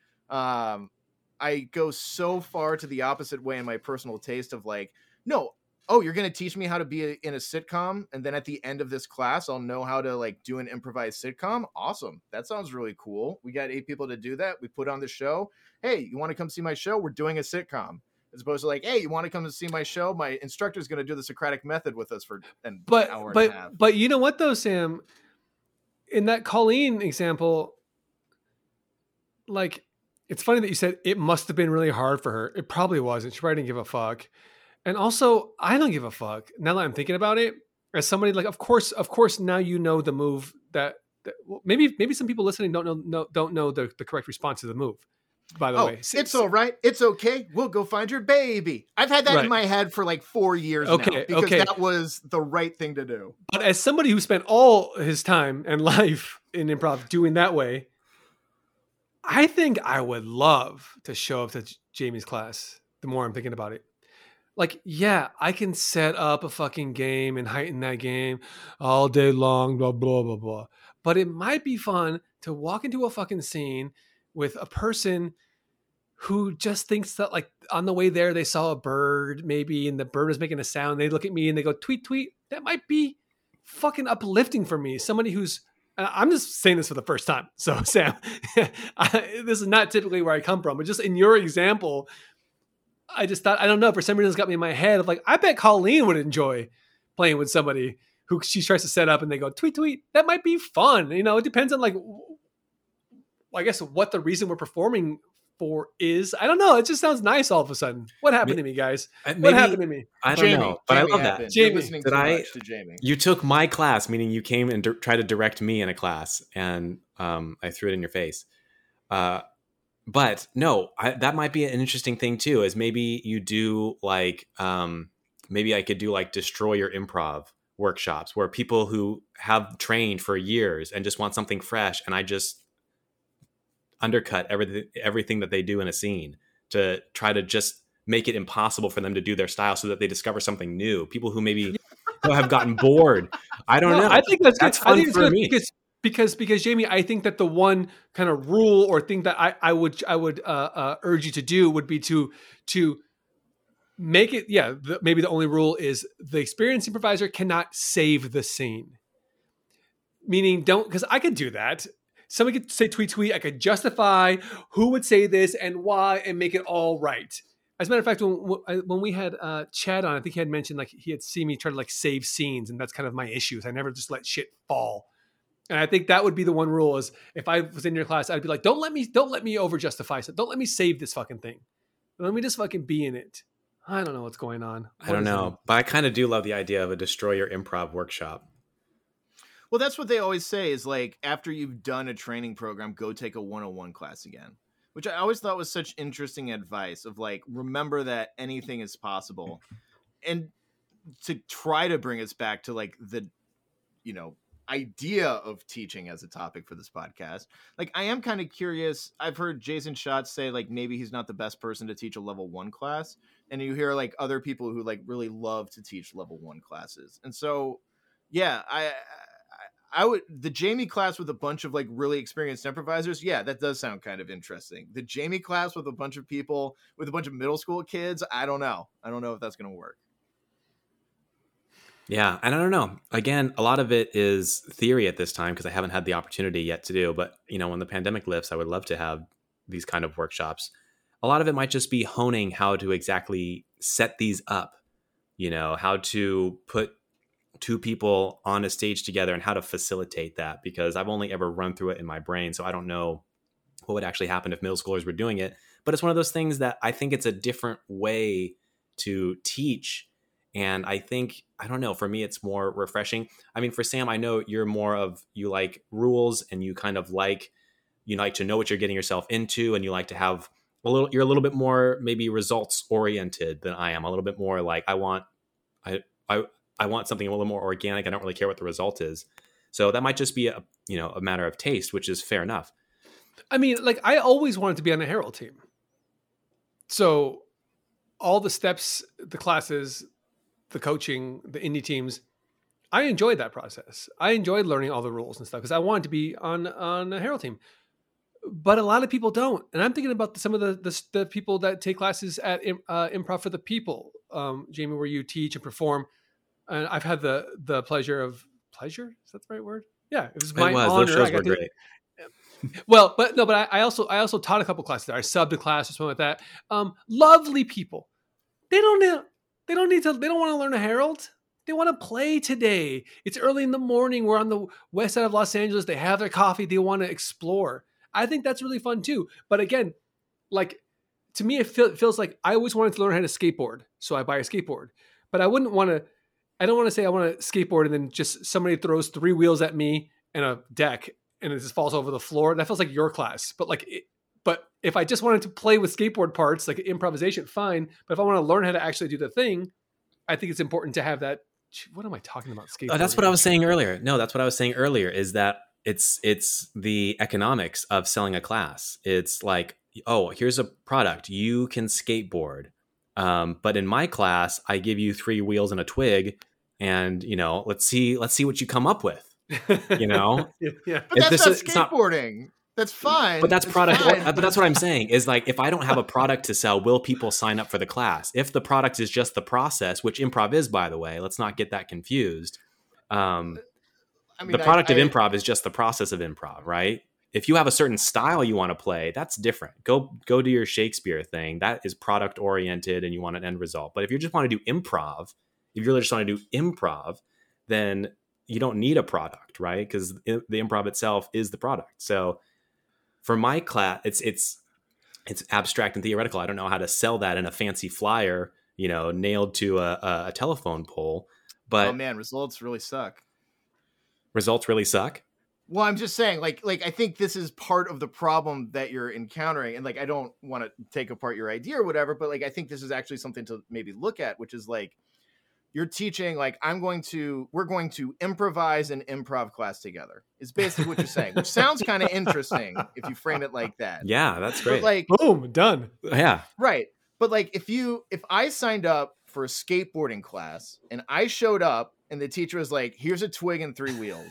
I go so far to the opposite way in my personal taste of like, no, oh, you're going to teach me how to be in a sitcom. And then at the end of this class, I'll know how to like do an improvised sitcom. Awesome. That sounds really cool. We got 8 people to do that. We put on the show. Hey, you want to come see my show? We're doing a sitcom. As opposed to like, hey, you want to come and see my show? My instructor's going to do the Socratic method with us for an hour and a half. But you know what though, Sam? In that Colleen example, like, it's funny that you said it must have been really hard for her. It probably wasn't. She probably didn't give a fuck. And also, I don't give a fuck. Now that I'm thinking about it, as somebody like, of course, now you know the move that Maybe some people listening don't know the correct response to the move. By the way, it's all right. It's okay. We'll go find your baby. I've had that in my head for like 4 years now because that was the right thing to do. But as somebody who spent all his time and life in improv doing that way, I think I would love to show up to Jamie's class. The more I'm thinking about it, like, yeah, I can set up a fucking game and heighten that game all day long, blah, blah, blah, blah. But it might be fun to walk into a fucking scene with a person who just thinks that, like, on the way there, they saw a bird maybe, and the bird was making a sound. They look at me and they go, tweet, tweet. That might be fucking uplifting for me. Somebody who's, I'm just saying this for the first time. So Sam, this is not typically where I come from, but just in your example, I just thought, I don't know, for some reason it's got me in my head of like, I bet Colleen would enjoy playing with somebody who she tries to set up and they go, tweet, tweet. That might be fun. You know, it depends on like, I guess what the reason we're performing for is. I don't know. It just sounds nice all of a sudden. What happened to me, guys? What happened to me? I don't know, but I love that. Jamie, listening too much to Jamie. You took my class, meaning you came and tried to direct me in a class, and I threw it in your face. But no, that might be an interesting thing too, is maybe you do like, maybe I could do like destroy your improv workshops where people who have trained for years and just want something fresh. And I just undercut everything that they do in a scene to try to just make it impossible for them to do their style so that they discover something new. People who maybe have gotten bored. I don't know. I think that's fun for me. Because Jamie, I think that the one kind of rule or thing that I would urge you to do would be to make it. Yeah, maybe the only rule is the experienced improviser cannot save the scene. Meaning, because I could do that. Somebody could say tweet, tweet. I could justify who would say this and why and make it all right. As a matter of fact, when we had Chad on, I think he had mentioned like he had seen me try to like save scenes, and that's kind of my issues. I never just let shit fall. And I think that would be the one rule is if I was in your class, I'd be like, don't let me over justify it. Don't let me save this fucking thing. Let me just fucking be in it. I don't know what's going on. I don't know, but I kind of do love the idea of a destroy your improv workshop. Well, that's what they always say is like, after you've done a training program, go take a 101 class again, which I always thought was such interesting advice of like, remember that anything is possible. And to try to bring us back to like the, idea of teaching as a topic for this podcast. Like, I am kind of curious. I've heard Jason Schatz say like, maybe he's not the best person to teach a level 1 class. And you hear like other people who like really love to teach level 1 classes. And so, yeah, I would, the Jamie class with a bunch of like really experienced improvisers. Yeah, that does sound kind of interesting. The Jamie class with a bunch of people, with a bunch of middle school kids. I don't know if that's going to work. Yeah. And I don't know. Again, a lot of it is theory at this time because I haven't had the opportunity yet to do. But, when the pandemic lifts, I would love to have these kind of workshops. A lot of it might just be honing how to exactly set these up, how to put 2 people on a stage together and how to facilitate that, because I've only ever run through it in my brain. So I don't know what would actually happen if middle schoolers were doing it. But it's one of those things that I think it's a different way to teach. And I think, I don't know, for me, it's more refreshing. I mean, for Sam, I know you're more of, you like rules and you kind of like to know what you're getting yourself into. And you like to have you're a little bit more maybe results oriented than I am. A little bit more like I want something a little more organic. I don't really care what the result is. So that might just be a matter of taste, which is fair enough. I mean, like, I always wanted to be on a Herald team. So all the steps, the classes, the coaching, the indie teams, I enjoyed that process. I enjoyed learning all the rules and stuff because I wanted to be on a Herald team. But a lot of people don't. And I'm thinking about some of the people that take classes at Improv for the People, Jamie, where you teach and perform. And I've had the pleasure. Is that the right word? Yeah, it was my honor. Those shows were great. Well, but I also taught a couple classes there. I subbed a class or something like that. Lovely people. They don't want to learn a Herald. They want to play today. It's early in the morning. We're on the west side of Los Angeles. They have their coffee. They want to explore. I think that's really fun too. But again, like, to me, it feels like I always wanted to learn how to skateboard. So I buy a skateboard, but I don't want to say I want to skateboard and then just somebody throws 3 wheels at me and a deck and it just falls over the floor, that feels like your class. But but if I just wanted to play with skateboard parts, like improvisation, fine. But if I want to learn how to actually do the thing, I think it's important to have that. What am I talking about? Skateboarding. Oh, that's what I was saying earlier. No, that's what I was saying earlier is that it's the economics of selling a class. It's like, oh, here's a product. You can skateboard. But in my class, I give you 3 wheels and a twig and, let's see what you come up with, Yeah. But that's not skateboarding. That's fine. But that's product. But that's what I'm saying is like, if I don't have a product to sell, will people sign up for the class? If the product is just the process, which improv is, by the way, let's not get that confused. The product of improv is just the process of improv, right? If you have a certain style you want to play, that's different. Go do your Shakespeare thing. That is product oriented and you want an end result. But if you just want to do improv, then you don't need a product, right? Because the improv itself is the product. So for my class, it's abstract and theoretical. I don't know how to sell that in a fancy flyer, nailed to a telephone pole. But oh man, results really suck. Results really suck. Well, I'm just saying, like I think this is part of the problem that you're encountering, and like I don't want to take apart your idea or whatever, but like I think this is actually something to maybe look at, which is like you're teaching, like we're going to improvise an improv class together. It's basically what you're saying, which sounds kind of interesting if you frame it like that. Yeah, that's great. But like, boom, done. Yeah, right. But like if I signed up for a skateboarding class and I showed up and the teacher was like, "Here's a twig and 3 wheels."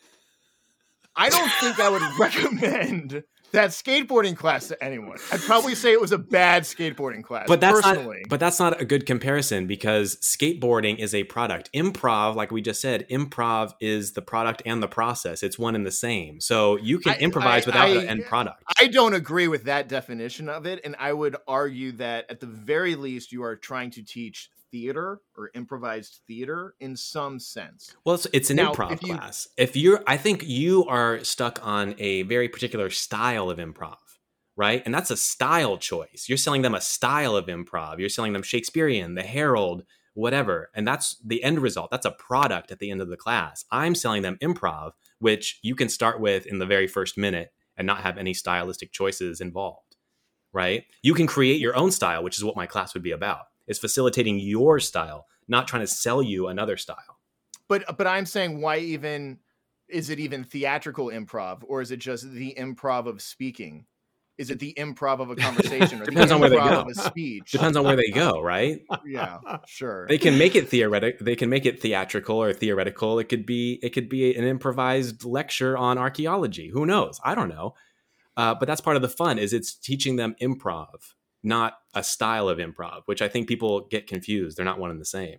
I don't think I would recommend that skateboarding class to anyone. I'd probably say it was a bad skateboarding class. But that's not a good comparison because skateboarding is a product. Improv, like we just said, improv is the product and the process. It's one and the same. So you can improvise without an end product. I don't agree with that definition of it. And I would argue that at the very least, you are trying to teach theater or improvised theater in some sense. Well, it's an improv class. I think you are stuck on a very particular style of improv, right? And that's a style choice. You're selling them a style of improv. You're selling them Shakespearean, the Herald, whatever. And that's the end result. That's a product at the end of the class. I'm selling them improv, which you can start with in the very first minute and not have any stylistic choices involved, right? You can create your own style, which is what my class would be about. Is facilitating your style, not trying to sell you another style. But I'm saying, why even is it even theatrical improv, or is it just the improv of speaking? Is it the improv of a conversation, or Depends on where they go. Of a speech? Depends on where they go, right? Yeah, sure. They can make it theoretic. They can make it theatrical or theoretical. It could be an improvised lecture on archaeology. Who knows? I don't know. But that's part of the fun. Is it's teaching them improv, not a style of improv, which I think people get confused. They're not one and the same.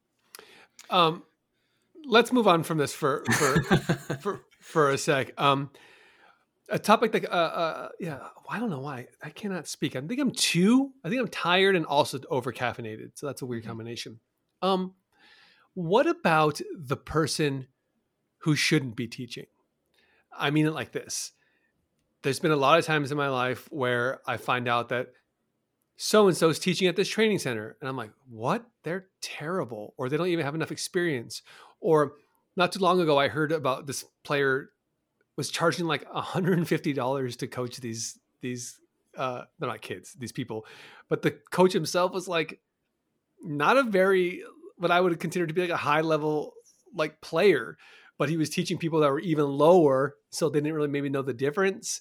Let's move on from this for a sec. A topic that, I don't know why I cannot speak. I think I'm tired and also over caffeinated. So that's a weird combination. What about the person who shouldn't be teaching? I mean it like this. There's been a lot of times in my life where I find out that so-and-so is teaching at this training center. And I'm like, what? They're terrible. Or they don't even have enough experience. Or not too long ago, I heard about this player was charging like $150 to coach these they're not kids, these people. But the coach himself was like, not a very, what I would consider to be like a high level like player, but he was teaching people that were even lower. So they didn't really maybe know the difference.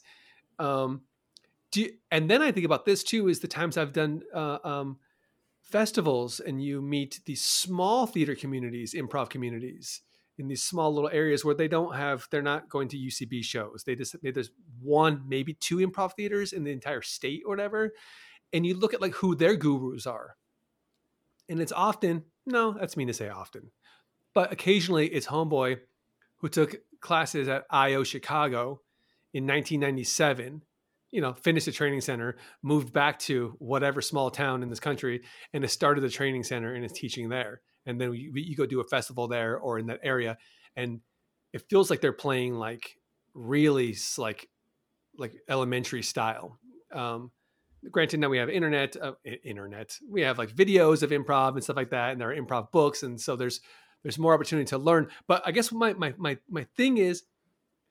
And then I think about this too, is the times I've done festivals and you meet these small theater communities, improv communities in these small little areas where they're not going to UCB shows. There's 1, maybe 2 improv theaters in the entire state or whatever. And you look at like who their gurus are. And it's often, no, that's mean to say often, but occasionally it's homeboy who took classes at IO Chicago in 1997, finished the training center, moved back to whatever small town in this country, and has started the training center and is teaching there. And then you go do a festival there or in that area, and it feels like they're playing like really like elementary style. Granted, now we have internet. We have like videos of improv and stuff like that, and there are improv books, and so there's more opportunity to learn. But I guess my thing is,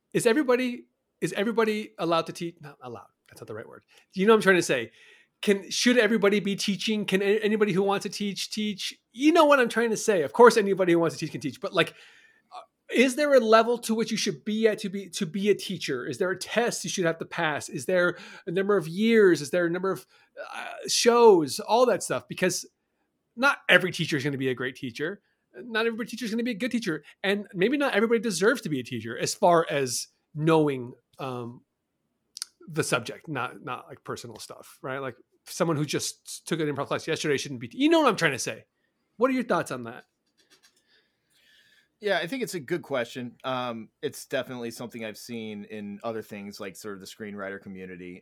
is everybody allowed to teach? Not allowed. That's not the right word. Do you know what I'm trying to say? Should everybody be teaching? Can anybody who wants to teach? You know what I'm trying to say. Of course, anybody who wants to teach can teach. But like, is there a level to which you should be at to be a teacher? Is there a test you should have to pass? Is there a number of years? Is there a number of shows? All that stuff. Because not every teacher is going to be a great teacher. Not every teacher is going to be a good teacher, and maybe not everybody deserves to be a teacher as far as knowing the subject, not like personal stuff, right? Like someone who just took an improv class yesterday shouldn't be. You know what I'm trying to say? What are your thoughts on that? Yeah, I think it's a good question. It's definitely something I've seen in other things, like sort of the screenwriter community.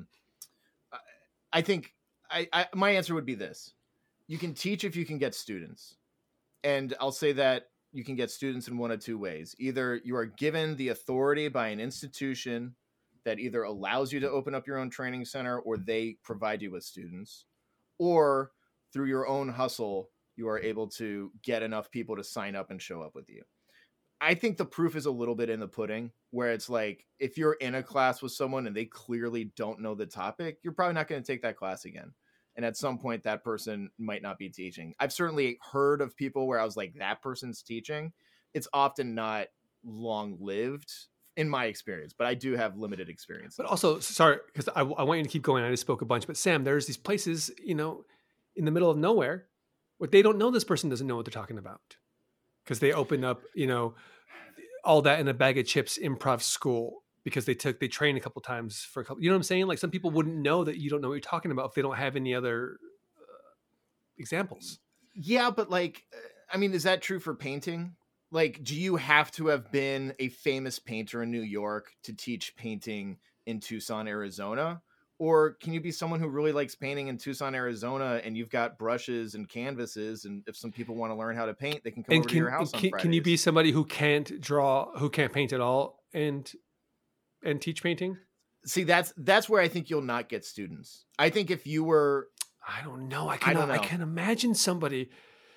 I think my answer would be this: you can teach if you can get students. And I'll say that you can get students in one of two ways. Either you are given the authority by an institution that either allows you to open up your own training center or they provide you with students, or through your own hustle, you are able to get enough people to sign up and show up with you. I think the proof is a little bit in the pudding, where it's like, if you're in a class with someone and they clearly don't know the topic, you're probably not going to take that class again. And at some point, that person might not be teaching. I've certainly heard of people where I was like, that person's teaching. It's often not long-lived in my experience, but I do have limited experience. But also, sorry, because I want you to keep going. I just spoke a bunch. But Sam, there's these places, in the middle of nowhere where they don't know this person doesn't know what they're talking about. Because they opened up, all that in a bag of chips improv school. Because they trained a couple times for a couple, you know what I'm saying? Like some people wouldn't know that you don't know what you're talking about if they don't have any other examples. Yeah, but like, I mean, is that true for painting? Like, do you have to have been a famous painter in New York to teach painting in Tucson, Arizona? Or can you be someone who really likes painting in Tucson, Arizona, and you've got brushes and canvases, and if some people want to learn how to paint, they can come over to your house on Fridays? Can you be somebody who can't draw, who can't paint at all, and teach painting? See, that's where I think you'll not get students. I think if you were, I don't know. I can imagine somebody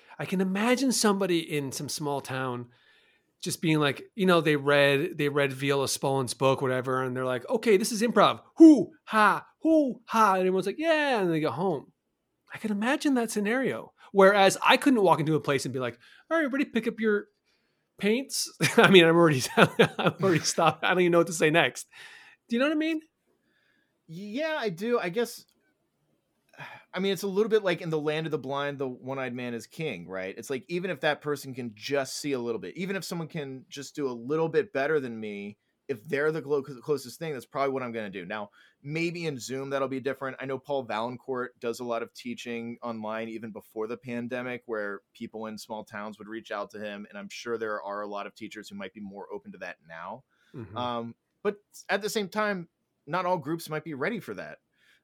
in some small town just being like, they read Viola Spolin's book, whatever, and they're like, okay, this is improv. Hoo ha, and everyone's like, yeah, and they go home. I can imagine that scenario. Whereas I couldn't walk into a place and be like, all right, everybody pick up your paints. I mean, I'm already stopped. I don't even know what to say next. Do you know what I mean? Yeah, I do. I guess. I mean, it's a little bit like in the land of the blind, the one-eyed man is king, right? It's like, even if that person can just see a little bit, even if someone can just do a little bit better than me, if they're the closest thing, that's probably what I'm going to do. Now, maybe in Zoom, that'll be different. I know Paul Valancourt does a lot of teaching online, even before the pandemic, where people in small towns would reach out to him. And I'm sure there are a lot of teachers who might be more open to that now. Mm-hmm. But at the same time, not all groups might be ready for that.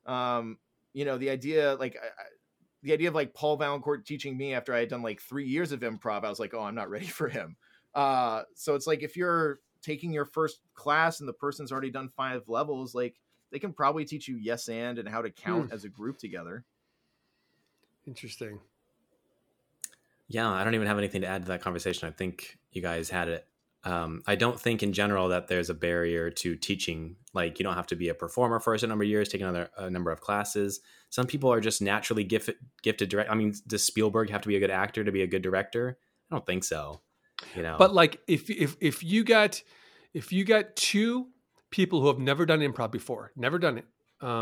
The idea of like Paul Valancourt teaching me after I had done like 3 years of improv, I was like, oh, I'm not ready for him. So it's like, if you're taking your first class and the person's already done 5 levels, like they can probably teach you yes and how to count as a group together. Interesting. Yeah, I don't even have anything to add to that conversation. I think you guys had it. I don't think in general that there's a barrier to teaching. Like, you don't have to be a performer for a certain number of years, take a number of classes. Some people are just naturally gifted direct. I mean, does Spielberg have to be a good actor to be a good director? I don't think so. But like, if you got 2 people who have never done improv before, never done it,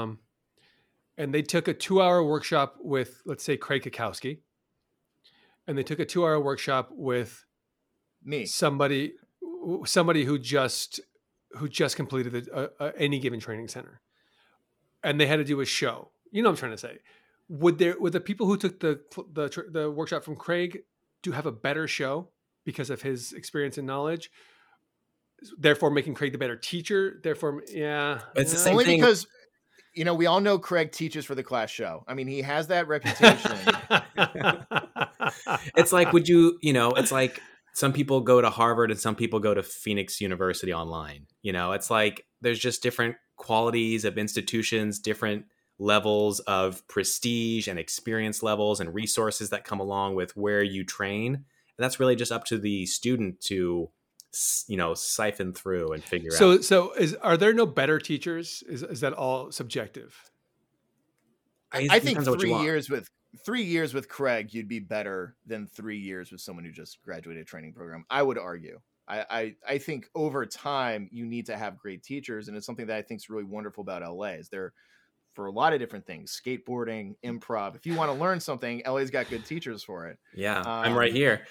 and they took a 2-hour workshop with, let's say, Craig Kukowski, and they took a 2-hour workshop with me, somebody who just completed any given training center, and they had to do a show. You know what I'm trying to say? Would the people who took the workshop from Craig have a better show because of his experience and knowledge, therefore making Craig the better teacher? Therefore, yeah, it's the same only thing. Because we all know Craig teaches for the class show. I mean, he has that reputation. It's like, it's like, some people go to Harvard and some people go to Phoenix University online. It's like, there's just different qualities of institutions, different levels of prestige and experience levels and resources that come along with where you train. And that's really just up to the student to siphon through and figure So, out. are there no better teachers? Is that all subjective? I think Depends on what you 3 want. years with 3 years with Craig, you'd be better than 3 years with someone who just graduated a training program. I would argue. I think over time you need to have great teachers, and it's something that I think is really wonderful about LA. Is there for a lot of different things, skateboarding, improv. If you want to learn something, LA's got good teachers for it. Yeah, I'm right here.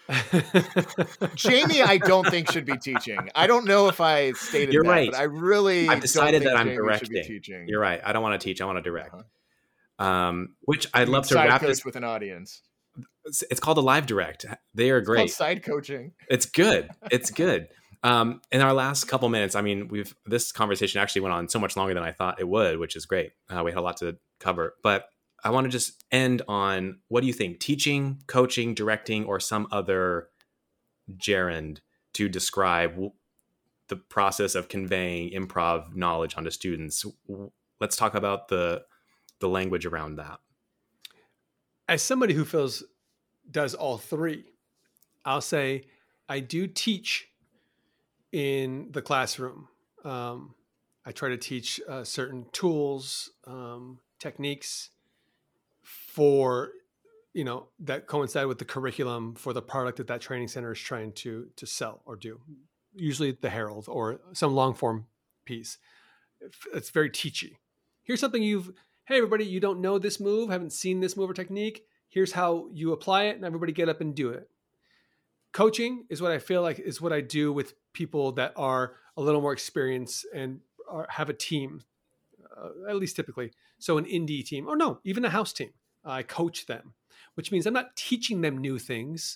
Jamie, I don't think should be teaching. I don't know if I stated You're that, right. but I really I've decided don't think that I'm Jamie directing. should be teaching. You're right. I don't want to teach. I want to direct. Uh-huh. Which I'd love to side wrap coach this with an audience. It's called a live direct. They are It's called great. side coaching. It's good. It's good. In our last couple minutes, I mean, this conversation actually went on so much longer than I thought it would, which is great. We had a lot to cover, but I want to just end on, what do you think? Teaching, coaching, directing, or some other gerund to describe the process of conveying improv knowledge onto students? Let's talk about the language around that. As somebody who does all three, I'll say I do teach in the classroom. I try to teach certain tools, techniques for, that coincide with the curriculum for the product that training center is trying to sell or do. Usually the Herald or some long form piece. It's very teachy. Here's something hey, everybody, you don't know this move, haven't seen this move or technique. Here's how you apply it, and everybody get up and do it. Coaching is what I feel like is what I do with people that are a little more experienced and have a team, at least typically. So an indie team, or no, even a house team. I coach them, which means I'm not teaching them new things.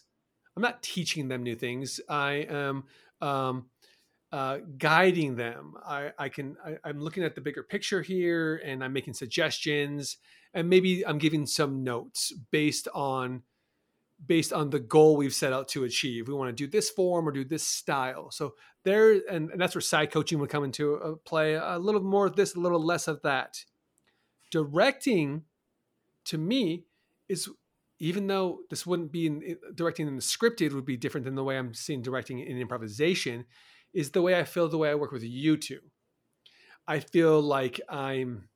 I am guiding them. I'm looking at the bigger picture here, and I'm making suggestions, and maybe I'm giving some notes based on the goal we've set out to achieve. We want to do this form or do this style. So and that's where side coaching would come into play. A little more of this, a little less of that. Directing, to me, is, even though this wouldn't be directing in the scripted, would be different than the way I'm seeing directing in improvisation, is the way I work with you two. I feel like I'm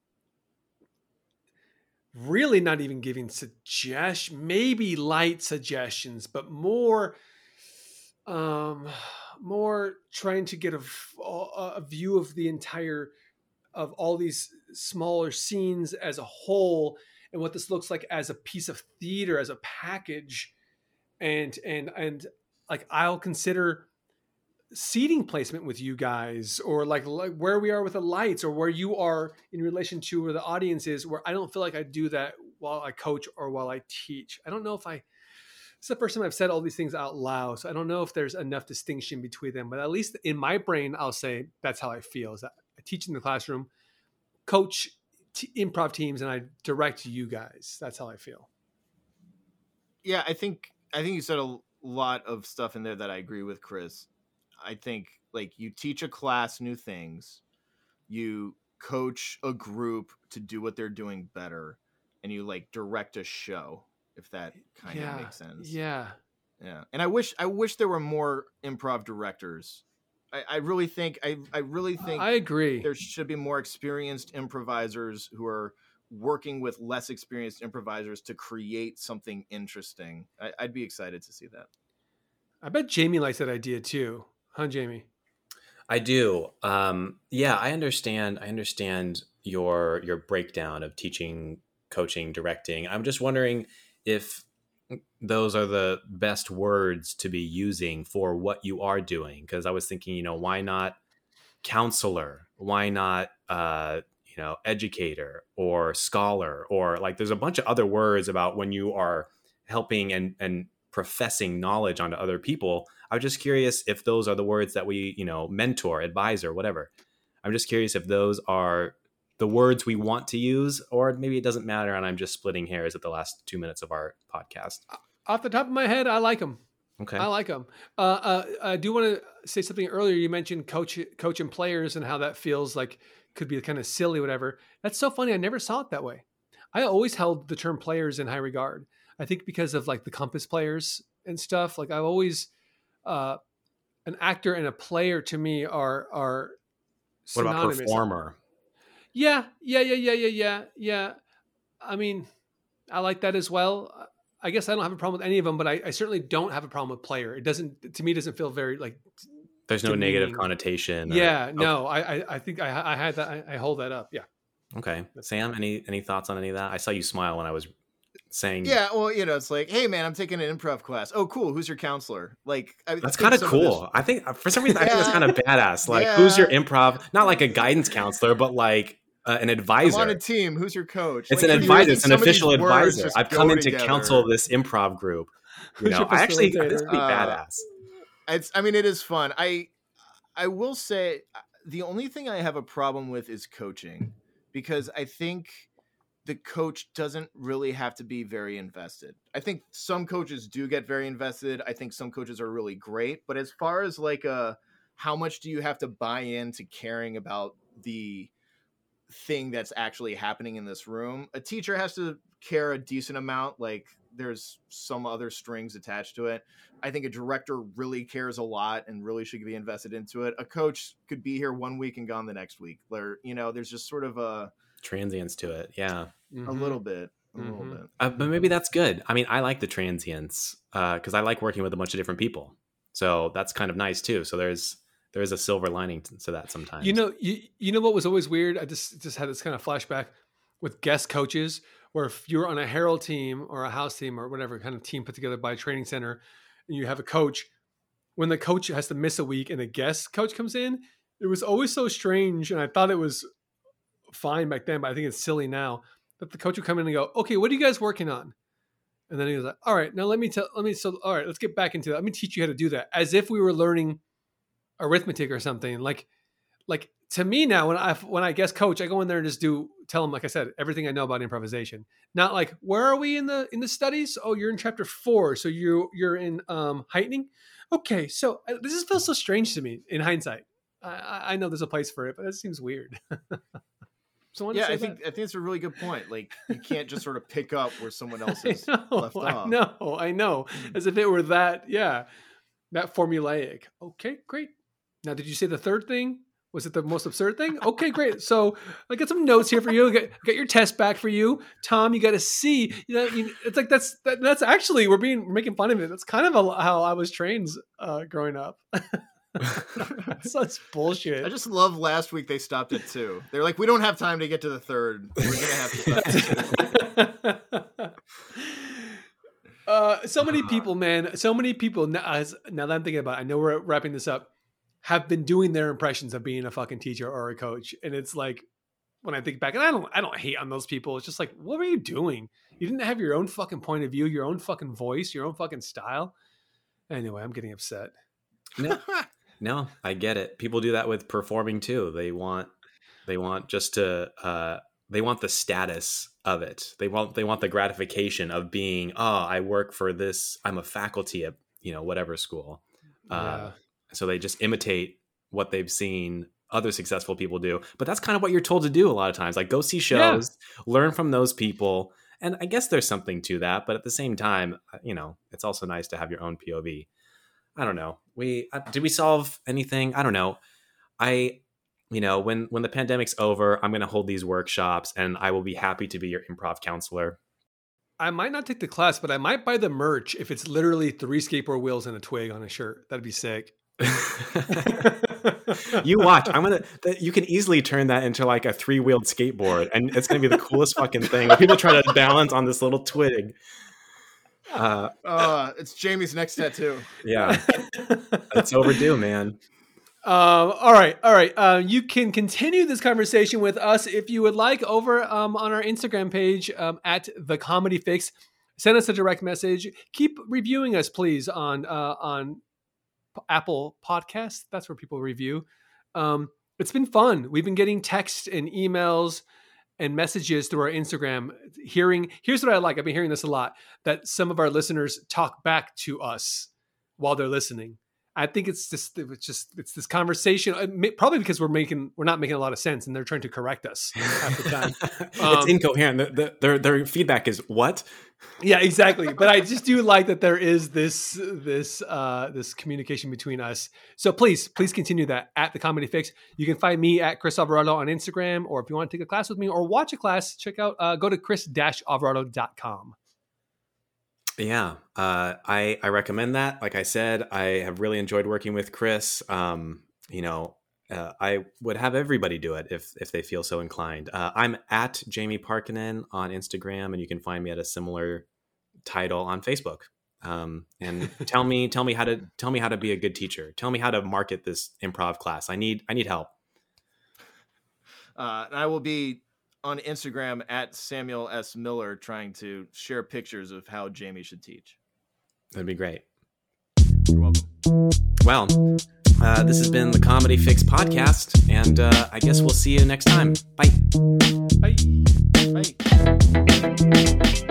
really not even giving maybe light suggestions, but more trying to get a view of the entire, of all these smaller scenes as a whole, and what this looks like as a piece of theater, as a package. And like, I'll consider seating placement with you guys, or like where we are with the lights, or where you are in relation to where the audience is, where I don't feel like I do that while I coach or while I teach. I don't know if it's the first time I've said all these things out loud, so I don't know if there's enough distinction between them, but at least in my brain, I'll say that's how I feel. Is that I teach in the classroom, coach improv teams, and I direct you guys. That's how I feel. Yeah, I think you said a lot of stuff in there that I agree with, Chris. I think, like, you teach a class new things, you coach a group to do what they're doing better, and you like direct a show, if that kind of makes sense. Yeah. And I wish there were more improv directors. I really think I agree. There should be more experienced improvisers who are working with less experienced improvisers to create something interesting. I'd be excited to see that. I bet Jamie likes that idea too. Huh, Jamie? I do. Yeah, I understand your breakdown of teaching, coaching, directing. I'm just wondering if those are the best words to be using for what you are doing. Because I was thinking, why not counselor? Why not, educator or scholar? Or like, there's a bunch of other words about when you are helping and professing knowledge onto other people. I was just curious if those are the words that we, mentor, advisor, whatever. I'm just curious if those are the words we want to use, or maybe it doesn't matter and I'm just splitting hairs at the last 2 minutes of our podcast. Off the top of my head, I like them. Okay. I like them. I do want to say something earlier. You mentioned coaching players and how that feels like could be kind of silly, whatever. That's so funny. I never saw it that way. I always held the term players in high regard. I think because of like the Compass players and stuff. Like I've always, an actor and a player to me are What about synonymous. performer? Yeah. I mean, I like that as well. I guess I don't have a problem with any of them, but I certainly don't have a problem with player. It doesn't feel very like There's no negative demeaning. connotation. Yeah, okay. no, I think I had that. I hold that up. Yeah. Okay. Sam, any thoughts on any of that? I saw you smile when I was saying. Yeah, well, it's like, hey man, I'm taking an improv class. Oh, cool. Who's your counselor? Like, That's kind of cool. I think for some reason I think that's kind of badass. Like, Yeah. who's your improv? Not like a guidance counselor, but like an advisor. I'm on a team. Who's your coach? It's like, an advisor. It's an some of these official words advisor. just I've go come in to together. counsel this improv group. Who's your I think facilitator? it's pretty badass. It is fun. I will say the only thing I have a problem with is coaching, because I think the coach doesn't really have to be very invested. I think some coaches do get very invested. I think some coaches are really great, but as far as like how much do you have to buy into caring about the thing that's actually happening in this room, a teacher has to care a decent amount. Like, there's some other strings attached to it. I think a director really cares a lot and really should be invested into it. A coach could be here 1 week and gone the next week. There's just sort of a transience to it. Yeah. A little bit. But maybe that's good. I mean, I like the transience because I like working with a bunch of different people. So that's kind of nice too. So there is a silver lining to that sometimes. You know what was always weird? I just had this kind of flashback with guest coaches, where if you're on a Herald team or a house team or whatever kind of team put together by a training center, and you have a coach, when the coach has to miss a week and a guest coach comes in, it was always so strange. And I thought it was fine back then, but I think it's silly now that the coach would come in and go, okay, what are you guys working on? And then he was like, all right, now all right, let's get back into that. Let me teach you how to do that. As if we were learning arithmetic or something. Like to me now, when I guest coach, I go in there and just tell them, like I said, everything I know about improvisation. Not like, where are we in the studies? Oh, you're in chapter 4. So you're in heightening. Okay. So this just feels so strange to me in hindsight. I know there's a place for it, but it seems weird. I think it's a really good point. Like, you can't just sort of pick up where someone else has left off. I know. As if it were that formulaic. Okay, great. Now, did you say the third thing? Was it the most absurd thing? Okay, great. So I got some notes here for you. Get your test back for you, Tom. You got to see. It's like that's actually we're making fun of it. That's kind of how I was trained growing up. Such bullshit. I just love last week they stopped at 2. They're like, we don't have time to get to the 3rd. We're gonna have to stop at 2. So many people, man. So many people. Now that I'm thinking about it, I know we're wrapping this up, have been doing their impressions of being a fucking teacher or a coach, and it's like, when I think back, and I don't hate on those people. It's just like, what were you doing? You didn't have your own fucking point of view, your own fucking voice, your own fucking style. Anyway, I'm getting upset. No, I get it. People do that with performing too. They want just to they want the status of it. They want the gratification of being, I work for this. I'm a faculty at whatever school. So they just imitate what they've seen other successful people do. But that's kind of what you're told to do a lot of times. Like, go see shows, learn from those people. And I guess there's something to that. But at the same time, it's also nice to have your own POV. I don't know. Did we solve anything? I don't know. When the pandemic's over, I'm going to hold these workshops and I will be happy to be your improv counselor. I might not take the class, but I might buy the merch if it's literally 3 skateboard wheels and a twig on a shirt. That'd be sick. You watch. You can easily turn that into like a 3-wheeled skateboard, and it's going to be the coolest fucking thing. People try to balance on this little twig. It's Jamie's next tattoo. Yeah, it's overdue, man. All right. You can continue this conversation with us if you would like over on our Instagram page at The Comedy Fix. Send us a direct message. Keep reviewing us, please, on Apple Podcasts. That's where people review. It's been fun. We've been getting texts and emails and messages through our Instagram. Here's what I like. I've been hearing this a lot, that some of our listeners talk back to us while they're listening. I think it's this conversation. Probably because we're not making a lot of sense, and they're trying to correct us half the time. It's incoherent. Their feedback is what? Yeah, exactly. But I just do like that there is this communication between us. So please continue that at The Comedy Fix. You can find me at Chris Alvarado on Instagram, or if you want to take a class with me or watch a class, check out go to chris-alvarado.com. Yeah, I recommend that. Like I said, I have really enjoyed working with Chris. I would have everybody do it if they feel so inclined. I'm at Jamie Parkkinen on Instagram, and you can find me at a similar title on Facebook. And tell me how to be a good teacher. Tell me how to market this improv class. I need help. And I will be on Instagram at Samuel S. Miller, trying to share pictures of how Jamie should teach. That'd be great. You're welcome. Well, this has been the Comedy Fix podcast, and I guess we'll see you next time. Bye. Bye. Bye.